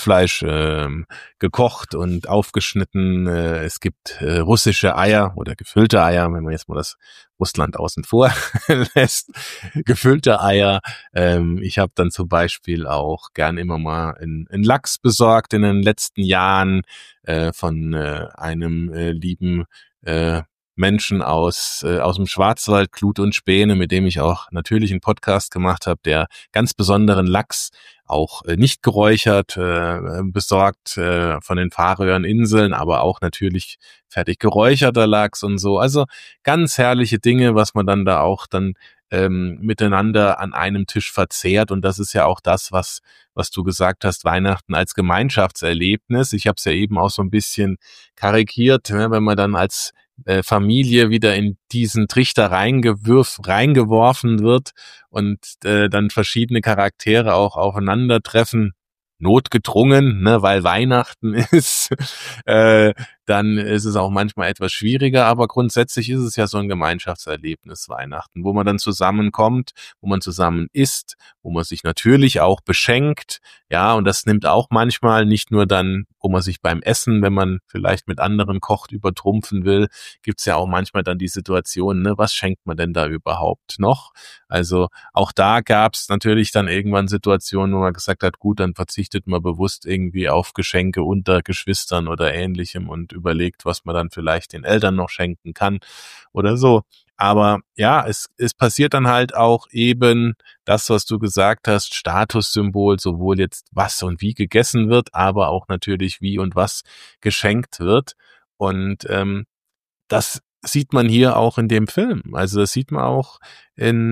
gekocht und aufgeschnitten. Es gibt russische Eier oder gefüllte Eier, wenn man jetzt mal das Russland außen vor lässt. Gefüllte Eier. Ich habe dann zum Beispiel auch gern immer mal einen Lachs besorgt in den letzten Jahren von einem lieben Menschen aus dem Schwarzwald, Glut und Späne, mit dem ich auch natürlich einen Podcast gemacht habe, der ganz besonderen Lachs, auch nicht geräuchert, besorgt von den Färöerinseln, aber auch natürlich fertig geräucherter Lachs und so. Also ganz herrliche Dinge, was man dann da auch dann miteinander an einem Tisch verzehrt. Und das ist ja auch das, was du gesagt hast, Weihnachten als Gemeinschaftserlebnis. Ich habe es ja eben auch so ein bisschen karikiert, ne, wenn man dann als Familie wieder in diesen Trichter reingeworfen wird und dann verschiedene Charaktere auch aufeinandertreffen, notgedrungen, ne, weil Weihnachten ist, dann ist es auch manchmal etwas schwieriger, aber grundsätzlich ist es ja so ein Gemeinschaftserlebnis Weihnachten, wo man dann zusammenkommt, wo man zusammen isst, wo man sich natürlich auch beschenkt, ja, und das nimmt auch manchmal nicht nur dann, wo man sich beim Essen, wenn man vielleicht mit anderen kocht, übertrumpfen will, gibt's ja auch manchmal dann die Situation, ne, was schenkt man denn da überhaupt noch? Also auch da gab's natürlich dann irgendwann Situationen, wo man gesagt hat, gut, dann verzichtet man bewusst irgendwie auf Geschenke unter Geschwistern oder Ähnlichem und überlegt, was man dann vielleicht den Eltern noch schenken kann oder so. Aber ja, es passiert dann halt auch eben das, was du gesagt hast, Statussymbol, sowohl jetzt was und wie gegessen wird, aber auch natürlich wie und was geschenkt wird. Und das sieht man hier auch in dem Film. Also das sieht man auch in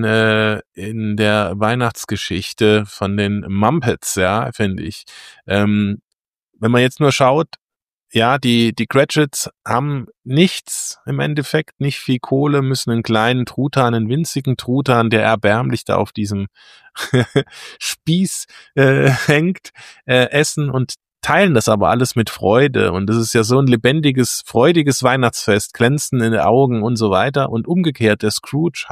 der Weihnachtsgeschichte von den Muppets, ja, finde ich. Wenn man jetzt nur schaut, ja, die Cratchits haben nichts im Endeffekt, nicht viel Kohle, müssen einen kleinen Truthahn, einen winzigen Truthahn, der erbärmlich da auf diesem Spieß hängt, essen und teilen das aber alles mit Freude. Und das ist ja so ein lebendiges, freudiges Weihnachtsfest, Glänzen in den Augen und so weiter. Und umgekehrt, der Scrooge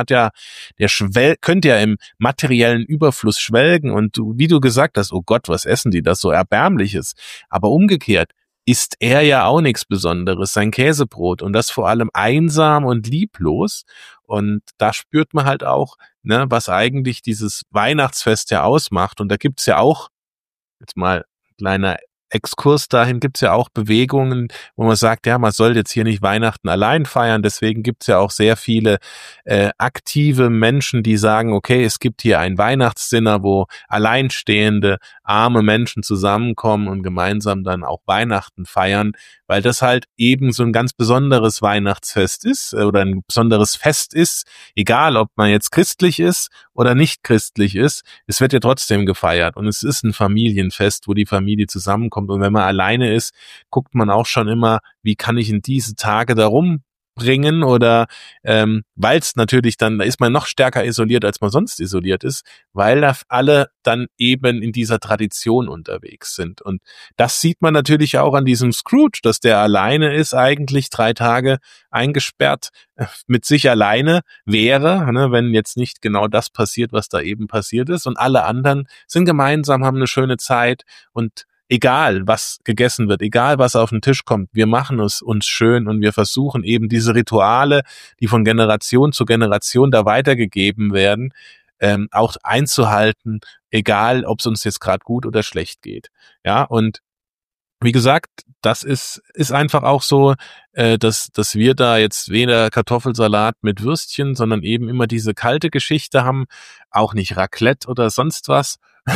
könnte ja im materiellen Überfluss schwelgen. Und wie du gesagt hast, oh Gott, was essen die, das so Erbärmliches. Aber umgekehrt isst er ja auch nichts Besonderes, sein Käsebrot. Und das vor allem einsam und lieblos. Und da spürt man halt auch, ne, was eigentlich dieses Weihnachtsfest ja ausmacht. Und da gibt's ja auch, jetzt mal kleiner Exkurs dahin, gibt's ja auch Bewegungen, wo man sagt, ja, man soll jetzt hier nicht Weihnachten allein feiern, deswegen gibt's ja auch sehr viele aktive Menschen, die sagen, okay, es gibt hier ein Weihnachtsdinner, wo alleinstehende, arme Menschen zusammenkommen und gemeinsam dann auch Weihnachten feiern, weil das halt eben so ein ganz besonderes Weihnachtsfest ist oder ein besonderes Fest ist, egal ob man jetzt christlich ist oder nicht christlich ist, es wird ja trotzdem gefeiert und es ist ein Familienfest, wo die Familie zusammenkommt und wenn man alleine ist, guckt man auch schon immer, wie kann ich in diese Tage da rumbringen oder weil es natürlich dann, da ist man noch stärker isoliert, als man sonst isoliert ist, weil da alle dann eben in dieser Tradition unterwegs sind. Und das sieht man natürlich auch an diesem Scrooge, dass der alleine ist, eigentlich 3 Tage eingesperrt mit sich alleine wäre, ne, wenn jetzt nicht genau das passiert, was da eben passiert ist. Und alle anderen sind gemeinsam, haben eine schöne Zeit und egal, was gegessen wird, egal, was auf den Tisch kommt, wir machen es uns schön und wir versuchen eben diese Rituale, die von Generation zu Generation da weitergegeben werden, auch einzuhalten, egal, ob es uns jetzt gerade gut oder schlecht geht. Ja, und wie gesagt, das ist einfach auch so, dass wir da jetzt weder Kartoffelsalat mit Würstchen, sondern eben immer diese kalte Geschichte haben, auch nicht Raclette oder sonst was,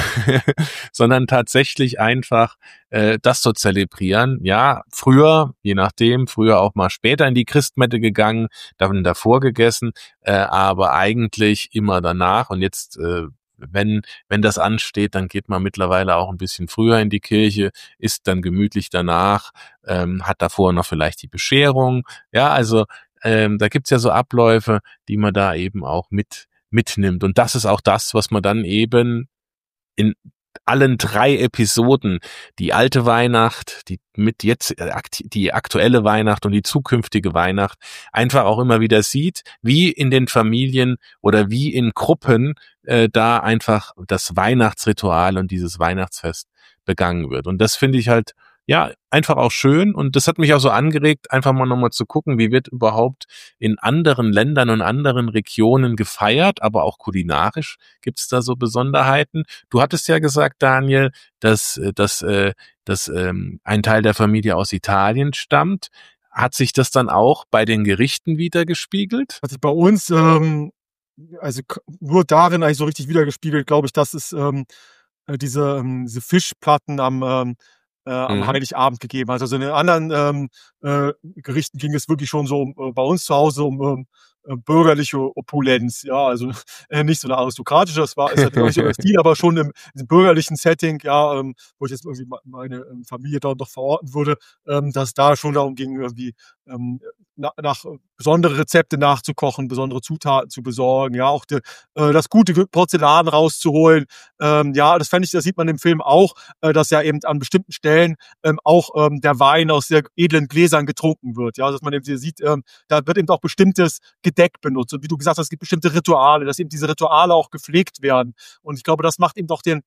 sondern tatsächlich einfach das so zelebrieren. Ja, früher, je nachdem, früher auch mal später in die Christmette gegangen, dann davor gegessen, aber eigentlich immer danach und jetzt wenn das ansteht, dann geht man mittlerweile auch ein bisschen früher in die Kirche, isst dann gemütlich danach, hat davor noch vielleicht die Bescherung. Ja, also da gibt's ja so Abläufe, die man da eben auch mitnimmt. Und das ist auch das, was man dann eben in allen 3 Episoden, die alte Weihnacht, die aktuelle Weihnacht und die zukünftige Weihnacht, einfach auch immer wieder sieht, wie in den Familien oder wie in Gruppen da einfach das Weihnachtsritual und dieses Weihnachtsfest begangen wird. Und das finde ich halt, ja, einfach auch schön und das hat mich auch so angeregt, einfach mal nochmal zu gucken, wie wird überhaupt in anderen Ländern und anderen Regionen gefeiert, aber auch kulinarisch gibt's da so Besonderheiten. Du hattest ja gesagt, Daniel, dass ein Teil der Familie aus Italien stammt. Hat sich das dann auch bei den Gerichten wiedergespiegelt? Also bei uns, nur darin eigentlich so richtig wiedergespiegelt, glaube ich, dass es diese Fischplatten am Heiligabend gegeben hat. Also in den anderen Gerichten ging es wirklich schon so bei uns zu Hause um bürgerliche Opulenz, ja, also nicht so eine aristokratische, ist halt nicht so der Stil, aber schon im bürgerlichen Setting, ja, wo ich jetzt irgendwie meine Familie da noch verorten würde, dass da schon darum ging, irgendwie nach besondere Rezepte nachzukochen, besondere Zutaten zu besorgen, ja, auch das gute Porzellan rauszuholen. Ja, das sieht man im Film auch, dass ja eben an bestimmten Stellen auch der Wein aus sehr edlen Gläsern getrunken wird. Ja, dass man eben sieht, da wird eben auch bestimmtes Gedeck benutzt. Und wie du gesagt hast, es gibt bestimmte Rituale, dass eben diese Rituale auch gepflegt werden. Und ich glaube, das macht eben doch den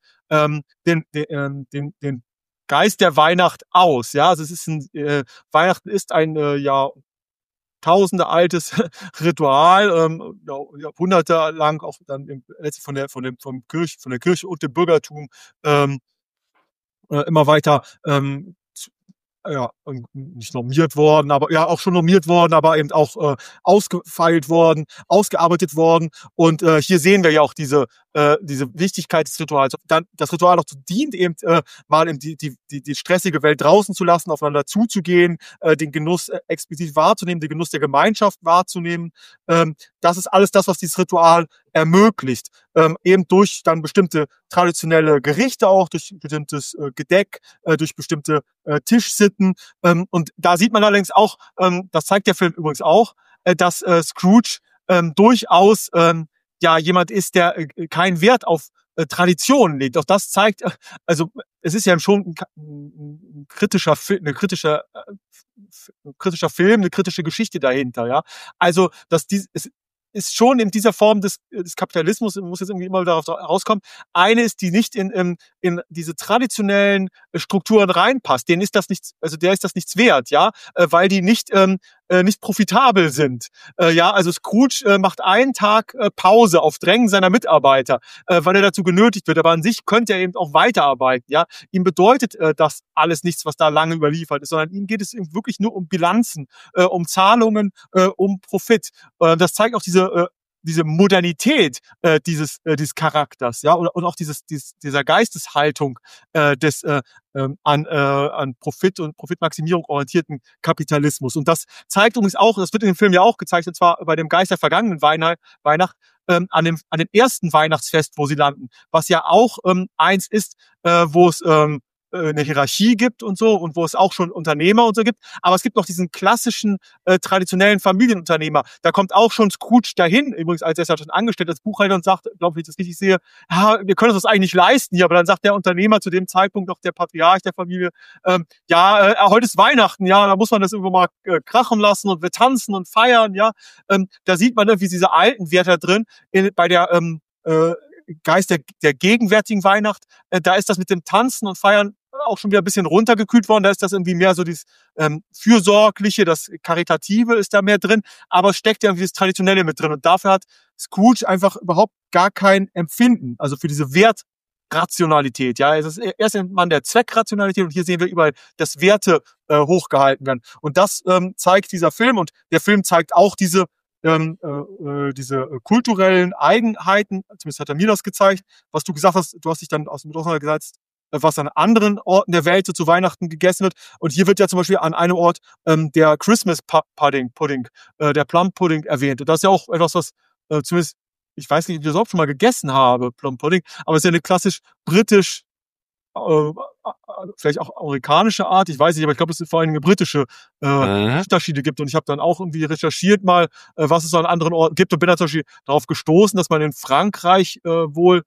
Geist der Weihnacht aus. Ja, also es ist Weihnachten ist ein Tausende altes Ritual, Jahrhunderte lang auch dann letztlich von der Kirche und dem Bürgertum immer weiter ja, nicht normiert worden, aber ja auch schon normiert worden, aber eben auch ausgefeilt worden, ausgearbeitet worden. Und hier sehen wir ja auch diese Wichtigkeit des Rituals. Dann das Ritual dazu dient eben mal eben die stressige Welt draußen zu lassen, aufeinander zuzugehen, den Genuss explizit wahrzunehmen, den Genuss der Gemeinschaft wahrzunehmen. Das ist alles das, was dieses Ritual ermöglicht. Eben durch dann bestimmte traditionelle Gerichte auch, durch bestimmtes Gedeck, durch bestimmte Tischsitten. Und da sieht man allerdings auch, das zeigt der Film übrigens auch, dass Scrooge durchaus ja jemand ist, der keinen Wert auf Tradition legt. Auch das zeigt, also es ist ja schon ein kritischer Film, ein kritischer Film, eine kritische Geschichte dahinter, ja. Also, es ist schon in dieser Form des Kapitalismus, muss jetzt irgendwie immer darauf rauskommen, eine ist, die nicht in diese traditionellen Strukturen reinpasst. Denen ist das nichts, also der ist das nichts wert, ja, weil die nicht profitabel sind. Ja, also Scrooge macht einen Tag Pause auf Drängen seiner Mitarbeiter, weil er dazu genötigt wird. Aber an sich könnte er eben auch weiterarbeiten. Ja, ihm bedeutet das alles nichts, was da lange überliefert ist, sondern ihm geht es eben wirklich nur um Bilanzen, um Zahlungen, um Profit. Das zeigt auch diese Modernität dieses Charakters, ja, und auch dieser Geisteshaltung an Profit und Profitmaximierung orientierten Kapitalismus. Und das zeigt übrigens auch, das wird in dem Film ja auch gezeigt, und zwar bei dem Geist der vergangenen Weihnacht, an dem ersten Weihnachtsfest, wo sie landen, was ja auch eins ist, wo es eine Hierarchie gibt und so und wo es auch schon Unternehmer und so gibt, aber es gibt noch diesen klassischen traditionellen Familienunternehmer. Da kommt auch schon Scrooge dahin, übrigens als er ist ja schon angestellt als Buchhalter und sagt, glaube ich, wenn ich das richtig sehe, ja, wir können uns das eigentlich nicht leisten hier, aber dann sagt der Unternehmer zu dem Zeitpunkt noch der Patriarch der Familie, heute ist Weihnachten, ja, da muss man das irgendwo mal krachen lassen und wir tanzen und feiern, ja. Da sieht man irgendwie diese alten Werte drin bei der Geist der gegenwärtigen Weihnacht, da ist das mit dem Tanzen und Feiern auch schon wieder ein bisschen runtergekühlt worden. Da ist das irgendwie mehr so dieses Fürsorgliche, das Karitative ist da mehr drin, aber es steckt ja irgendwie das Traditionelle mit drin. Und dafür hat Scrooge einfach überhaupt gar kein Empfinden, also für diese Wertrationalität. Ja, es ist erst ein Mann der Zweckrationalität und hier sehen wir überall, dass Werte hochgehalten werden. Und das zeigt dieser Film, und der Film zeigt auch diese kulturellen Eigenheiten, zumindest hat er mir das gezeigt, was du gesagt hast, du hast dich dann auseinandergesetzt, was an anderen Orten der Welt so zu Weihnachten gegessen wird. Und hier wird ja zum Beispiel an einem Ort der Christmas Pudding, der Plum Pudding erwähnt. Und das ist ja auch etwas, was zumindest, ich weiß nicht, ob ich das überhaupt schon mal gegessen habe, Plum Pudding, aber es ist ja eine klassisch britisch, vielleicht auch amerikanische Art, ich weiß nicht, aber ich glaube, es ist vor allem eine britische Unterschiede gibt. Und ich habe dann auch irgendwie recherchiert mal, was es so an anderen Orten gibt, und bin da zum Beispiel darauf gestoßen, dass man in Frankreich wohl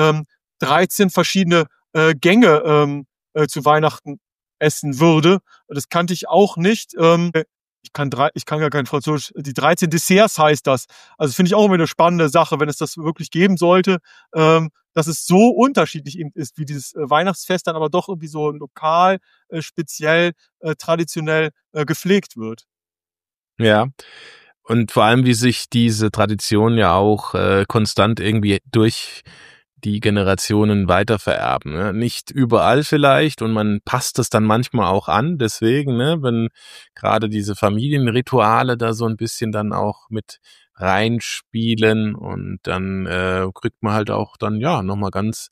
13 verschiedene Gänge zu Weihnachten essen würde. Das kannte ich auch nicht. Ich kann ja kein Französisch. Die 13 Desserts heißt das. Also finde ich auch immer eine spannende Sache, wenn es das wirklich geben sollte, dass es so unterschiedlich eben ist, wie dieses Weihnachtsfest dann aber doch irgendwie so lokal, speziell, traditionell gepflegt wird. Ja. Und vor allem, wie sich diese Tradition ja auch konstant irgendwie durch die Generationen weitervererben. Ne? Nicht überall vielleicht, und man passt es dann manchmal auch an. Deswegen, ne, wenn gerade diese Familienrituale da so ein bisschen dann auch mit reinspielen, und dann kriegt man halt auch dann ja nochmal ganz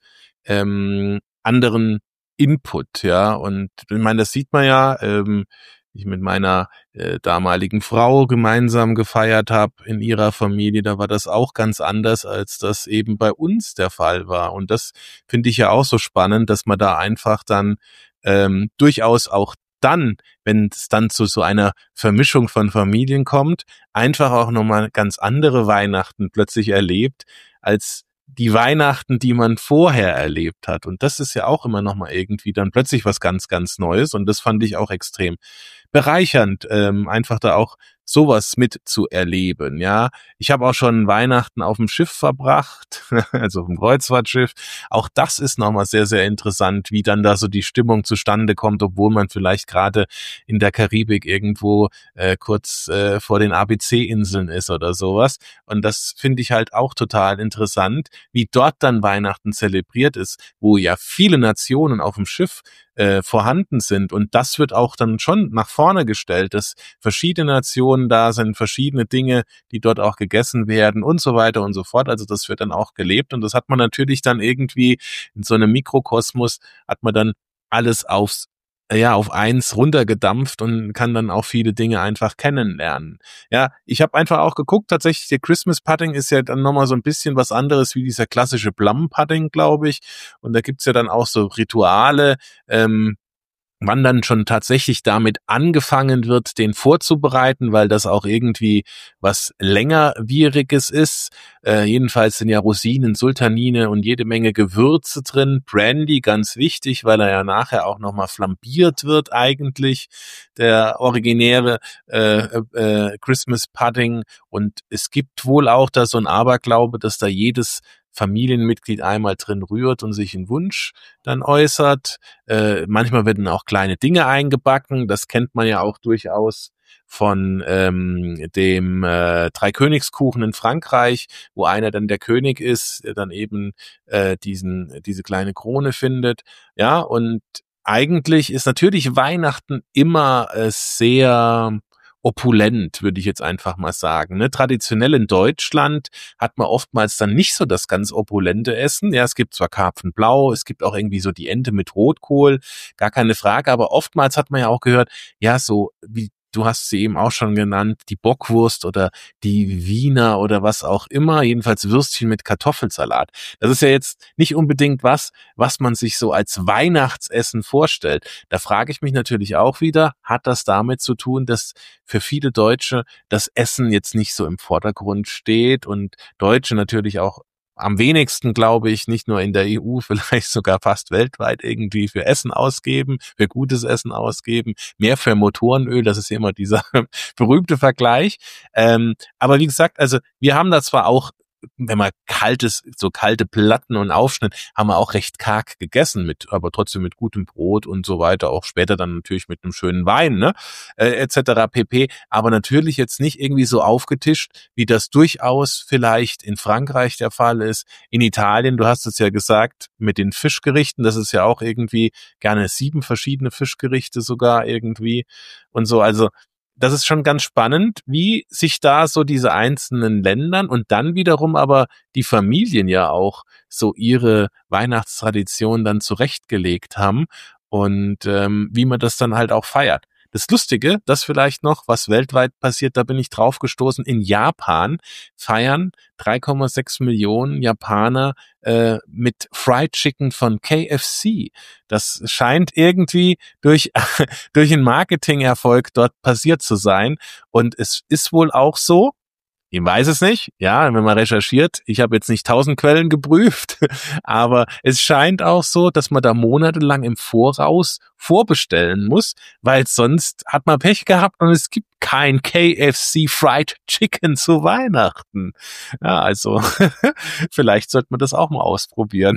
anderen Input, ja. Und ich meine, das sieht man ja, ich mit meiner damaligen Frau gemeinsam gefeiert habe in ihrer Familie, da war das auch ganz anders, als das eben bei uns der Fall war. Und das finde ich ja auch so spannend, dass man da einfach dann durchaus auch dann, wenn es dann zu so einer Vermischung von Familien kommt, einfach auch nochmal ganz andere Weihnachten plötzlich erlebt, als die Weihnachten, die man vorher erlebt hat. Und das ist ja auch immer nochmal irgendwie dann plötzlich was ganz, ganz Neues. Und das fand ich auch extrem bereichernd, einfach da auch sowas mitzuerleben, ja. Ich habe auch schon Weihnachten auf dem Schiff verbracht, also auf dem Kreuzfahrtschiff. Auch das ist nochmal sehr, sehr interessant, wie dann da so die Stimmung zustande kommt, obwohl man vielleicht gerade in der Karibik irgendwo kurz vor den ABC-Inseln ist oder sowas. Und das finde ich halt auch total interessant, wie dort dann Weihnachten zelebriert ist, wo ja viele Nationen auf dem Schiff vorhanden sind. Und das wird auch dann schon nach vorne gestellt, dass verschiedene Nationen da sind, verschiedene Dinge, die dort auch gegessen werden und so weiter und so fort. Also das wird dann auch gelebt und das hat man natürlich dann irgendwie in so einem Mikrokosmos hat man dann alles auf eins runtergedampft und kann dann auch viele Dinge einfach kennenlernen. Ja, ich habe einfach auch geguckt, tatsächlich der Christmas Pudding ist ja dann nochmal so ein bisschen was anderes wie dieser klassische Plum Pudding, glaube ich. Und da gibt's ja dann auch so Rituale, wann dann schon tatsächlich damit angefangen wird, den vorzubereiten, weil das auch irgendwie was längerwieriges ist. Jedenfalls sind ja Rosinen, Sultanine und jede Menge Gewürze drin. Brandy, ganz wichtig, weil er ja nachher auch nochmal flambiert wird eigentlich, der originäre Christmas Pudding. Und es gibt wohl auch da so ein Aberglaube, dass da jedes Familienmitglied einmal drin rührt und sich einen Wunsch dann äußert. Manchmal werden auch kleine Dinge eingebacken. Das kennt man ja auch durchaus von dem Dreikönigskuchen in Frankreich, wo einer dann der König ist, der dann eben diese kleine Krone findet. Ja, und eigentlich ist natürlich Weihnachten immer sehr opulent, würde ich jetzt einfach mal sagen. Ne? Traditionell in Deutschland hat man oftmals dann nicht so das ganz opulente Essen. Ja, es gibt zwar Karpfenblau, es gibt auch irgendwie so die Ente mit Rotkohl, gar keine Frage, aber oftmals hat man ja auch gehört, ja, so wie du hast sie eben auch schon genannt, die Bockwurst oder die Wiener oder was auch immer, jedenfalls Würstchen mit Kartoffelsalat. Das ist ja jetzt nicht unbedingt was man sich so als Weihnachtsessen vorstellt. Da frage ich mich natürlich auch wieder, hat das damit zu tun, dass für viele Deutsche das Essen jetzt nicht so im Vordergrund steht und Deutsche natürlich auch am wenigsten, glaube ich, nicht nur in der EU, vielleicht sogar fast weltweit irgendwie für Essen ausgeben, für gutes Essen ausgeben, mehr für Motorenöl, das ist ja immer dieser berühmte Vergleich. Aber wie gesagt, also wir haben da zwar auch, wenn man so kalte Platten und Aufschnitt, haben wir auch recht karg gegessen, aber trotzdem mit gutem Brot und so weiter, auch später dann natürlich mit einem schönen Wein, ne, etc. pp. Aber natürlich jetzt nicht irgendwie so aufgetischt, wie das durchaus vielleicht in Frankreich der Fall ist, in Italien, du hast es ja gesagt, mit den Fischgerichten, das ist ja auch irgendwie gerne 7 verschiedene Fischgerichte sogar irgendwie und so, also das ist schon ganz spannend, wie sich da so diese einzelnen Ländern und dann wiederum aber die Familien ja auch so ihre Weihnachtstradition dann zurechtgelegt haben und wie man das dann halt auch feiert. Das Lustige, das vielleicht noch, was weltweit passiert, da bin ich drauf gestoßen, in Japan feiern 3,6 Millionen Japaner mit Fried Chicken von KFC. Das scheint irgendwie durch einen Marketingerfolg dort passiert zu sein. Und es ist wohl auch so, ich weiß es nicht, ja, wenn man recherchiert, ich habe jetzt nicht 1000 Quellen geprüft, aber es scheint auch so, dass man da monatelang im Voraus vorbestellen muss, weil sonst hat man Pech gehabt und es gibt kein KFC Fried Chicken zu Weihnachten. Ja, also vielleicht sollte man das auch mal ausprobieren.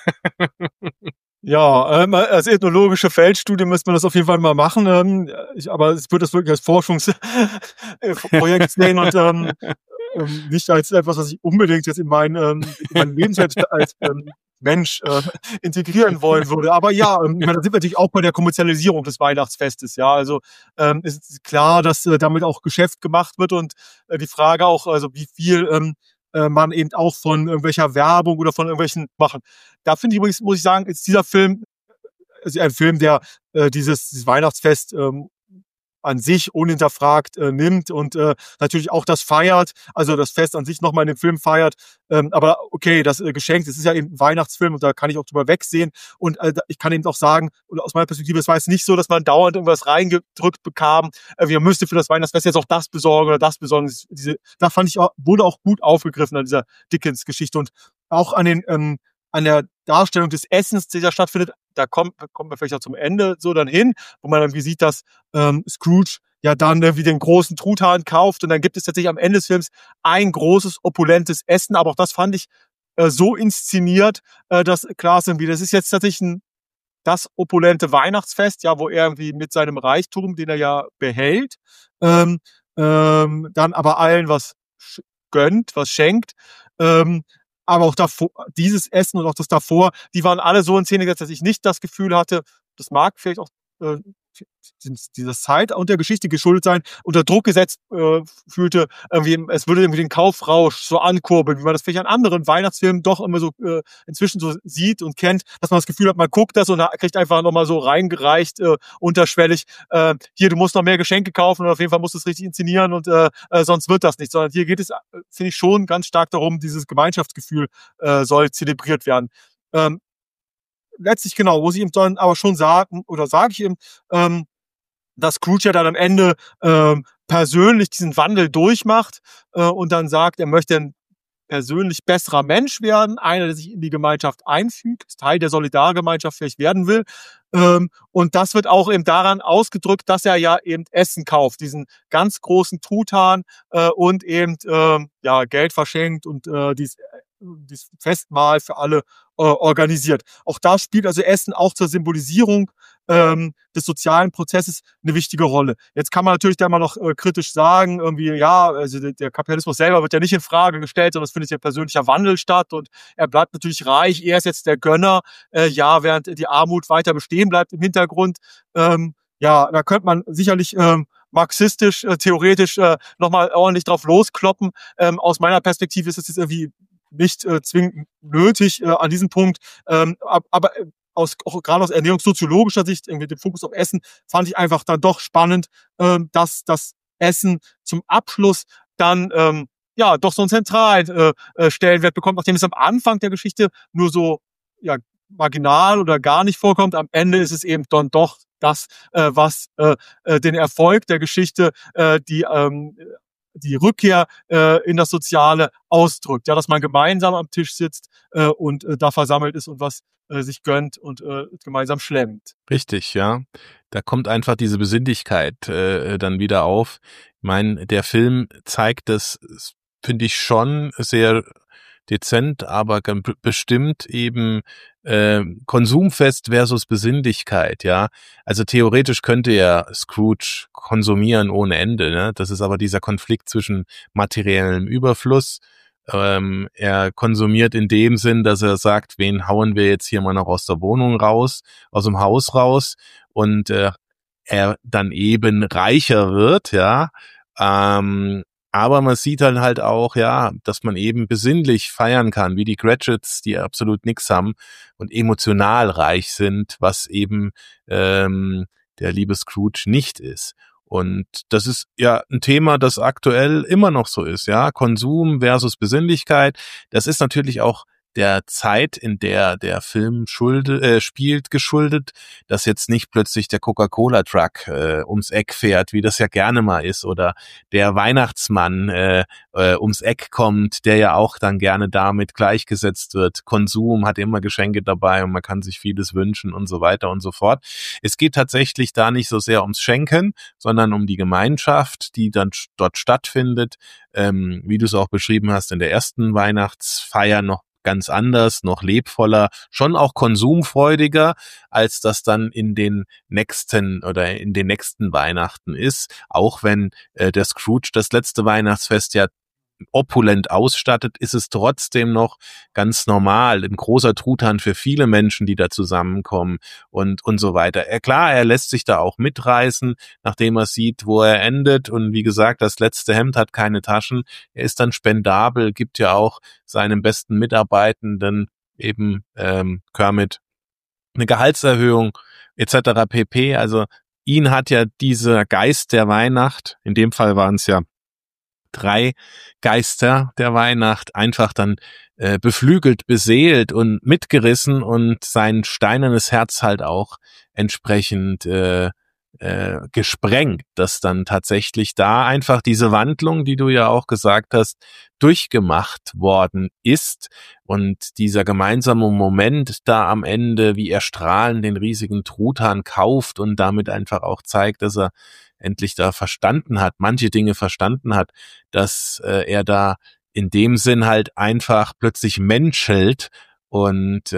Ja, als ethnologische Feldstudie müsste man das auf jeden Fall mal machen. Aber ich würde das wirklich als Forschungsprojekt sehen und nicht als etwas, was ich unbedingt jetzt in mein Lebenswelt als Mensch integrieren wollen würde. Aber ja, da sind wir natürlich auch bei der Kommerzialisierung des Weihnachtsfestes. Ja, also ist klar, dass damit auch Geschäft gemacht wird und die Frage auch, also wie viel man eben auch von irgendwelcher Werbung oder von irgendwelchen machen. Da finde ich übrigens, muss ich sagen, ist dieser Film, also ein Film, der dieses Weihnachtsfest an sich unhinterfragt nimmt und natürlich auch das feiert, also das Fest an sich nochmal in dem Film feiert. Aber okay, das Geschenk, das ist ja eben ein Weihnachtsfilm und da kann ich auch drüber wegsehen. Und ich kann eben auch sagen, oder aus meiner Perspektive, es war jetzt nicht so, dass man dauernd irgendwas reingedrückt bekam, wir müssten für das Weihnachtsfest jetzt auch das besorgen oder das besorgen. Da fand ich, wurde auch gut aufgegriffen an dieser Dickens-Geschichte und auch an der Darstellung des Essens, die da stattfindet. Da kommt man vielleicht auch zum Ende so dann hin, wo man dann wie sieht, dass Scrooge ja dann wie den großen Truthahn kauft und dann gibt es tatsächlich am Ende des Films ein großes, opulentes Essen, aber auch das fand ich so inszeniert, dass klar ist irgendwie, das ist jetzt tatsächlich das opulente Weihnachtsfest, ja, wo er irgendwie mit seinem Reichtum, den er ja behält, dann aber allen was gönnt, was schenkt, aber auch davor, dieses Essen und auch das davor, die waren alle so in Szene gesetzt, dass ich nicht das Gefühl hatte, das mag vielleicht auch dieser Zeit und der Geschichte geschuldet sein, unter Druck gesetzt fühlte, irgendwie, es würde irgendwie den Kaufrausch so ankurbeln, wie man das vielleicht an anderen Weihnachtsfilmen doch immer so inzwischen so sieht und kennt, dass man das Gefühl hat, man guckt das und kriegt einfach nochmal so reingereicht, unterschwellig, hier, du musst noch mehr Geschenke kaufen und auf jeden Fall musst du es richtig inszenieren und sonst wird das nicht, sondern hier geht es, finde ich, schon ganz stark darum, dieses Gemeinschaftsgefühl soll zelebriert werden. Letztlich genau, muss ich ihm dann aber schon sagen, oder sage ich ihm, dass Scrooge ja dann am Ende persönlich diesen Wandel durchmacht und dann sagt, er möchte ein persönlich besserer Mensch werden, einer, der sich in die Gemeinschaft einfügt, Teil der Solidargemeinschaft vielleicht werden will. Und das wird auch eben daran ausgedrückt, dass er ja eben Essen kauft, diesen ganz großen Truthahn und eben Geld verschenkt und dieses Festmahl für alle organisiert. Auch da spielt also Essen auch zur Symbolisierung des sozialen Prozesses eine wichtige Rolle. Jetzt kann man natürlich da mal noch kritisch sagen, irgendwie, ja, also der Kapitalismus selber wird ja nicht in Frage gestellt, sondern es findet ja persönlicher Wandel statt und er bleibt natürlich reich, er ist jetzt der Gönner, während die Armut weiter bestehen bleibt im Hintergrund. Da könnte man sicherlich marxistisch, theoretisch nochmal ordentlich drauf loskloppen. Aus meiner Perspektive ist es jetzt irgendwie nicht zwingend nötig an diesem Punkt, aber gerade aus ernährungssoziologischer Sicht, irgendwie den Fokus auf Essen, fand ich einfach dann doch spannend, dass das Essen zum Abschluss dann doch so einen zentralen Stellenwert bekommt, nachdem es am Anfang der Geschichte nur so marginal oder gar nicht vorkommt. Am Ende ist es eben dann doch das, was den Erfolg der Geschichte, die Rückkehr in das Soziale ausdrückt. Ja, dass man gemeinsam am Tisch sitzt und da versammelt ist und was sich gönnt und gemeinsam schlemmt. Richtig, ja. Da kommt einfach diese Besinnlichkeit dann wieder auf. Ich meine, der Film zeigt das, finde ich, schon sehr dezent, aber bestimmt eben konsumfest versus Besinnlichkeit, ja. Also theoretisch könnte ja Scrooge konsumieren ohne Ende, ne? Das ist aber dieser Konflikt zwischen materiellem Überfluss. Er konsumiert in dem Sinn, dass er sagt, wen hauen wir jetzt hier mal noch aus der Wohnung raus, aus dem Haus raus und er dann eben reicher wird, ja. Aber man sieht dann halt auch, ja, dass man eben besinnlich feiern kann, wie die Cratchits, die absolut nix haben und emotional reich sind, was eben der liebe Scrooge nicht ist. Und das ist ja ein Thema, das aktuell immer noch so ist, ja, Konsum versus Besinnlichkeit. Das ist natürlich auch der Zeit, in der der Film spielt, geschuldet, dass jetzt nicht plötzlich der Coca-Cola-Truck ums Eck fährt, wie das ja gerne mal ist, oder der Weihnachtsmann ums Eck kommt, der ja auch dann gerne damit gleichgesetzt wird. Konsum hat immer Geschenke dabei und man kann sich vieles wünschen und so weiter und so fort. Es geht tatsächlich da nicht so sehr ums Schenken, sondern um die Gemeinschaft, die dann dort stattfindet, wie du es auch beschrieben hast, in der ersten Weihnachtsfeier noch ganz anders, noch lebvoller, schon auch konsumfreudiger, als das dann in den nächsten Weihnachten ist, auch wenn der Scrooge das letzte Weihnachtsfest ja opulent ausstattet, ist es trotzdem noch ganz normal, ein großer Truthahn für viele Menschen, die da zusammenkommen und so weiter. Klar, er lässt sich da auch mitreißen, nachdem er sieht, wo er endet, und wie gesagt, das letzte Hemd hat keine Taschen, er ist dann spendabel, gibt ja auch seinem besten Mitarbeitenden, eben Kermit, eine Gehaltserhöhung etc. pp. Also ihn hat ja dieser Geist der Weihnacht, in dem Fall waren es ja 3 Geister der Weihnacht, einfach dann beflügelt, beseelt und mitgerissen und sein steinernes Herz halt auch entsprechend gesprengt, dass dann tatsächlich da einfach diese Wandlung, die du ja auch gesagt hast, durchgemacht worden ist, und dieser gemeinsame Moment da am Ende, wie er strahlend den riesigen Truthahn kauft und damit einfach auch zeigt, dass er endlich da verstanden hat, manche Dinge verstanden hat, dass er da in dem Sinn halt einfach plötzlich menschelt und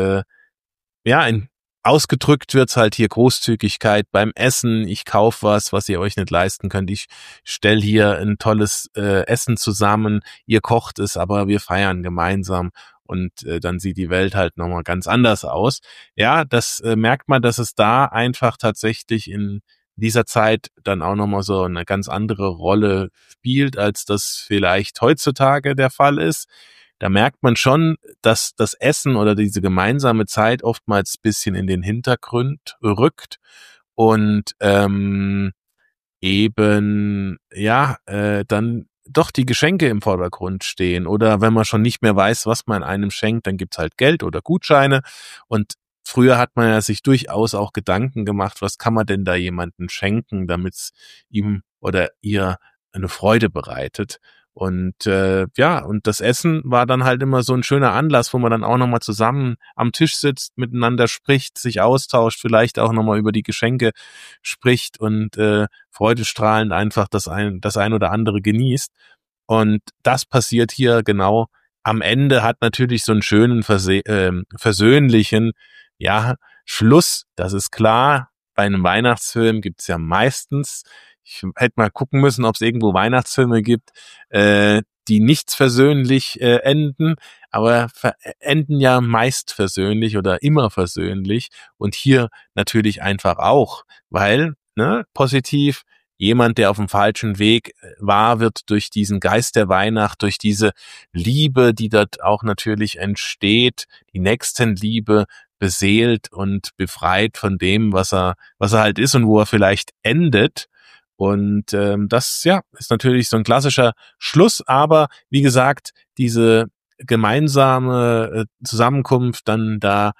ausgedrückt wird's halt hier Großzügigkeit beim Essen. Ich kaufe was ihr euch nicht leisten könnt. Ich stelle hier ein tolles Essen zusammen. Ihr kocht es, aber wir feiern gemeinsam. und dann sieht die Welt halt nochmal ganz anders aus. Ja, das merkt man, dass es da einfach tatsächlich in dieser Zeit dann auch nochmal so eine ganz andere Rolle spielt, als das vielleicht heutzutage der Fall ist. Da merkt man schon, dass das Essen oder diese gemeinsame Zeit oftmals ein bisschen in den Hintergrund rückt und eben dann doch die Geschenke im Vordergrund stehen. Oder wenn man schon nicht mehr weiß, was man einem schenkt, dann gibt's halt Geld oder Gutscheine. Und früher hat man ja sich durchaus auch Gedanken gemacht, was kann man denn da jemandem schenken, damit es ihm oder ihr eine Freude bereitet. Und und das Essen war dann halt immer so ein schöner Anlass, wo man dann auch nochmal zusammen am Tisch sitzt, miteinander spricht, sich austauscht, vielleicht auch nochmal über die Geschenke spricht und freudestrahlend einfach das ein oder andere genießt. Und das passiert hier genau am Ende, hat natürlich so einen schönen versöhnlichen Schluss. Das ist klar. Bei einem Weihnachtsfilm gibt's ja meistens, ich hätte mal gucken müssen, ob es irgendwo Weihnachtsfilme gibt, die nicht versöhnlich enden, aber enden ja meist versöhnlich oder immer versöhnlich und hier natürlich einfach auch, weil, positiv, jemand, der auf dem falschen Weg war, wird durch diesen Geist der Weihnacht, durch diese Liebe, die dort auch natürlich entsteht, die Nächstenliebe, beseelt und befreit von dem, was er halt ist und wo er vielleicht endet. Und das ist natürlich so ein klassischer Schluss, aber wie gesagt, diese gemeinsame Zusammenkunft dann da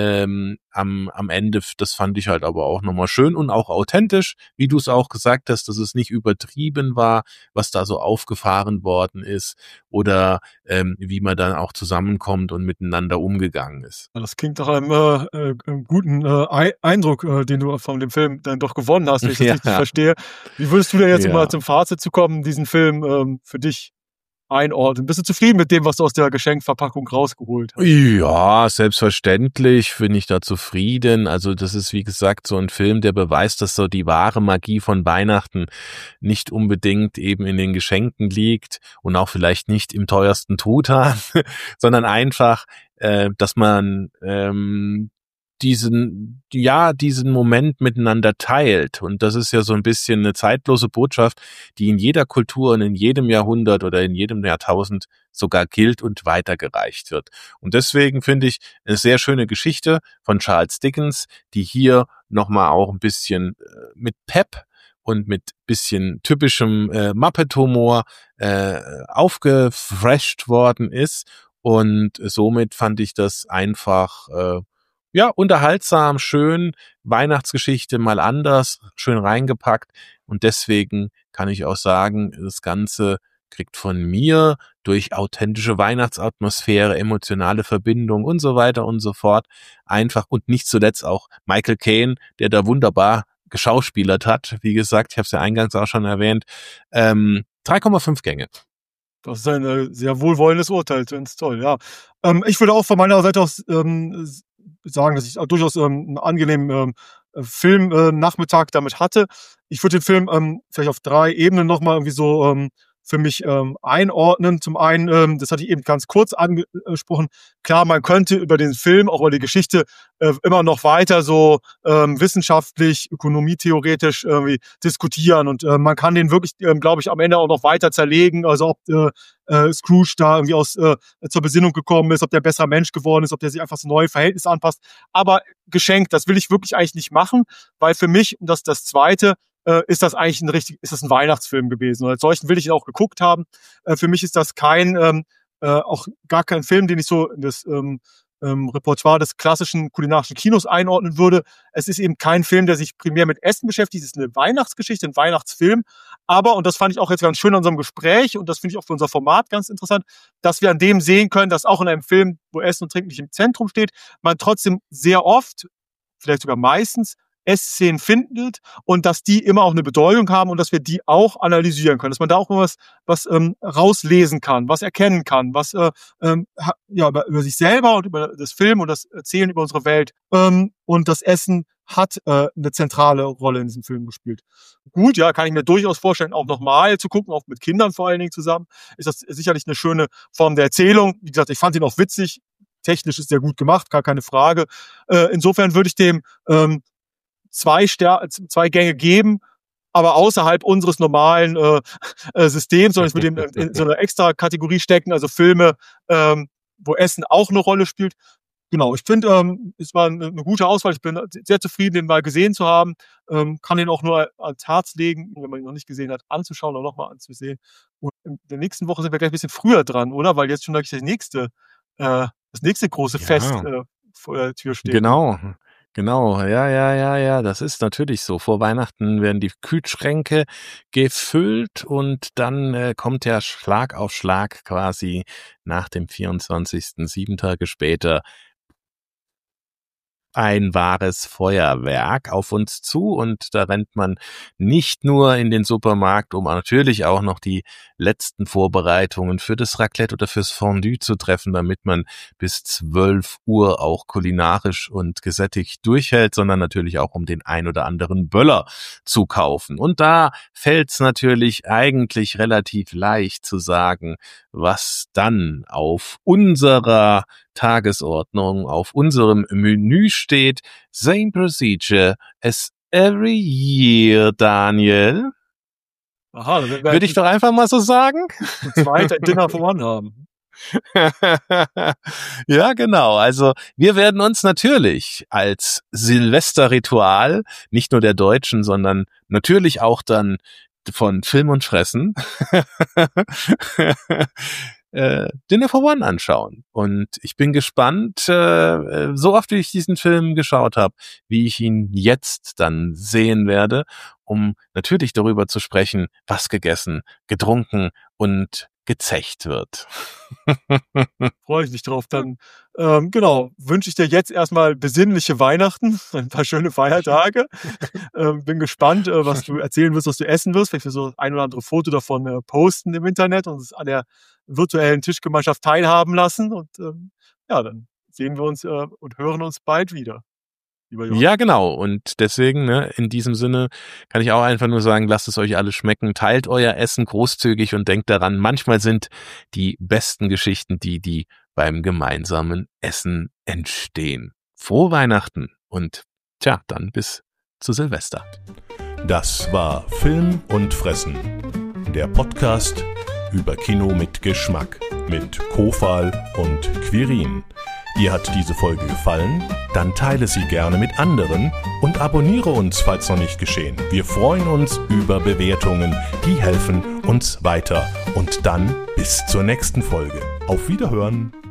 am Ende, das fand ich halt aber auch nochmal schön und auch authentisch, wie du es auch gesagt hast, dass es nicht übertrieben war, was da so aufgefahren worden ist oder wie man dann auch zusammenkommt und miteinander umgegangen ist. Das klingt nach einem guten Eindruck, den du von dem Film dann doch gewonnen hast, wenn ich das richtig verstehe. Wie würdest du denn jetzt, um mal zum Fazit zu kommen, diesen Film für dich einordnen? Bist du zufrieden mit dem, was du aus der Geschenkverpackung rausgeholt hast? Ja, selbstverständlich bin ich da zufrieden. Also das ist, wie gesagt, so ein Film, der beweist, dass so die wahre Magie von Weihnachten nicht unbedingt eben in den Geschenken liegt und auch vielleicht nicht im teuersten Truthahn, sondern einfach, dass man diesen Moment miteinander teilt. Und das ist ja so ein bisschen eine zeitlose Botschaft, die in jeder Kultur und in jedem Jahrhundert oder in jedem Jahrtausend sogar gilt und weitergereicht wird. Und deswegen finde ich eine sehr schöne Geschichte von Charles Dickens, die hier nochmal auch ein bisschen mit Pep und mit bisschen typischem Muppet-Humor aufgefresht worden ist. Und somit fand ich das einfach unterhaltsam, schön, Weihnachtsgeschichte mal anders, schön reingepackt und deswegen kann ich auch sagen, das Ganze kriegt von mir durch authentische Weihnachtsatmosphäre, emotionale Verbindung und so weiter und so fort einfach und nicht zuletzt auch Michael Caine, der da wunderbar geschauspielert hat, wie gesagt, ich habe es ja eingangs auch schon erwähnt, 3,5 Gänge. Das ist ein sehr wohlwollendes Urteil, ganz toll, ja. Ich würde auch von meiner Seite aus sagen, dass ich auch durchaus einen angenehmen Filmnachmittag damit hatte. Ich würde den Film vielleicht auf 3 Ebenen nochmal irgendwie so für mich einordnen. Zum einen, das hatte ich eben ganz kurz angesprochen, klar, man könnte über den Film, auch über die Geschichte, immer noch weiter so wissenschaftlich, ökonomietheoretisch irgendwie diskutieren und man kann den wirklich, glaube ich, am Ende auch noch weiter zerlegen, also ob Scrooge da irgendwie zur Besinnung gekommen ist, ob der ein besserer Mensch geworden ist, ob der sich einfach so neue Verhältnisse anpasst. Aber geschenkt, das will ich wirklich eigentlich nicht machen, weil für mich, und das ist das Zweite, ist das eigentlich ist das ein Weihnachtsfilm gewesen. Und als solchen will ich ihn auch geguckt haben. Für mich ist das auch gar kein Film, den ich so in das Repertoire des klassischen kulinarischen Kinos einordnen würde. Es ist eben kein Film, der sich primär mit Essen beschäftigt. Es ist eine Weihnachtsgeschichte, ein Weihnachtsfilm. Aber, und das fand ich auch jetzt ganz schön an unserem Gespräch, und das finde ich auch für unser Format ganz interessant, dass wir an dem sehen können, dass auch in einem Film, wo Essen und Trinken nicht im Zentrum steht, man trotzdem sehr oft, vielleicht sogar meistens, Essszenen findet und dass die immer auch eine Bedeutung haben und dass wir die auch analysieren können, dass man da auch mal was rauslesen kann, was erkennen kann, was über sich selber und über das Film und das Erzählen über unsere Welt. Und das Essen hat eine zentrale Rolle in diesem Film gespielt. Gut, ja, kann ich mir durchaus vorstellen, auch nochmal zu gucken, auch mit Kindern vor allen Dingen zusammen. Ist das sicherlich eine schöne Form der Erzählung. Wie gesagt, ich fand ihn auch witzig. Technisch ist sehr gut gemacht, gar keine Frage. Insofern würde ich dem 2 Gänge geben, aber außerhalb unseres normalen Systems, sondern ich würde ihn in so eine extra Kategorie stecken, also Filme, wo Essen auch eine Rolle spielt. Genau, ich finde, es war eine gute Auswahl. Ich bin sehr zufrieden, den mal gesehen zu haben. Kann den auch nur ans Herz legen, wenn man ihn noch nicht gesehen hat, anzuschauen oder nochmal anzusehen. Und in der nächsten Woche sind wir gleich ein bisschen früher dran, oder? Weil jetzt schon das nächste große Fest vor der Tür steht. Genau, ja, das ist natürlich so. Vor Weihnachten werden die Kühlschränke gefüllt und dann kommt ja Schlag auf Schlag quasi nach dem 24., 7 Tage später, ein wahres Feuerwerk auf uns zu und da rennt man nicht nur in den Supermarkt, um natürlich auch noch die letzten Vorbereitungen für das Raclette oder fürs Fondue zu treffen, damit man bis 12 Uhr auch kulinarisch und gesättigt durchhält, sondern natürlich auch, um den ein oder anderen Böller zu kaufen. Und da fällt's natürlich eigentlich relativ leicht zu sagen, was dann auf unserer Tagesordnung, auf unserem Menü steht. Same procedure as every year, Daniel. Aha, würde ich doch einfach mal so sagen. Zweiter Dinner for One haben. Ja, genau. Also wir werden uns natürlich als Silvesterritual, nicht nur der Deutschen, sondern natürlich auch dann von Film und Fressen, Dinner for One anschauen. Und ich bin gespannt, so oft wie ich diesen Film geschaut habe, wie ich ihn jetzt dann sehen werde, um natürlich darüber zu sprechen, was gegessen, getrunken und gezecht wird. Freue ich mich drauf. Dann wünsche ich dir jetzt erstmal besinnliche Weihnachten, ein paar schöne Feiertage. Bin gespannt, was du erzählen wirst, was du essen wirst. Vielleicht so ein oder andere Foto davon posten im Internet und es an der virtuellen Tischgemeinschaft teilhaben lassen. Und dann sehen wir uns und hören uns bald wieder. Ja, genau. Und deswegen, in diesem Sinne kann ich auch einfach nur sagen, lasst es euch alle schmecken, teilt euer Essen großzügig und denkt daran, manchmal sind die besten Geschichten die beim gemeinsamen Essen entstehen. Frohe Weihnachten und dann bis zu Silvester. Das war Film und Fressen, der Podcast über Kino mit Geschmack mit Kofal und Quirin. Dir hat diese Folge gefallen? Dann teile sie gerne mit anderen und abonniere uns, falls noch nicht geschehen. Wir freuen uns über Bewertungen, die helfen uns weiter. Und dann bis zur nächsten Folge. Auf Wiederhören!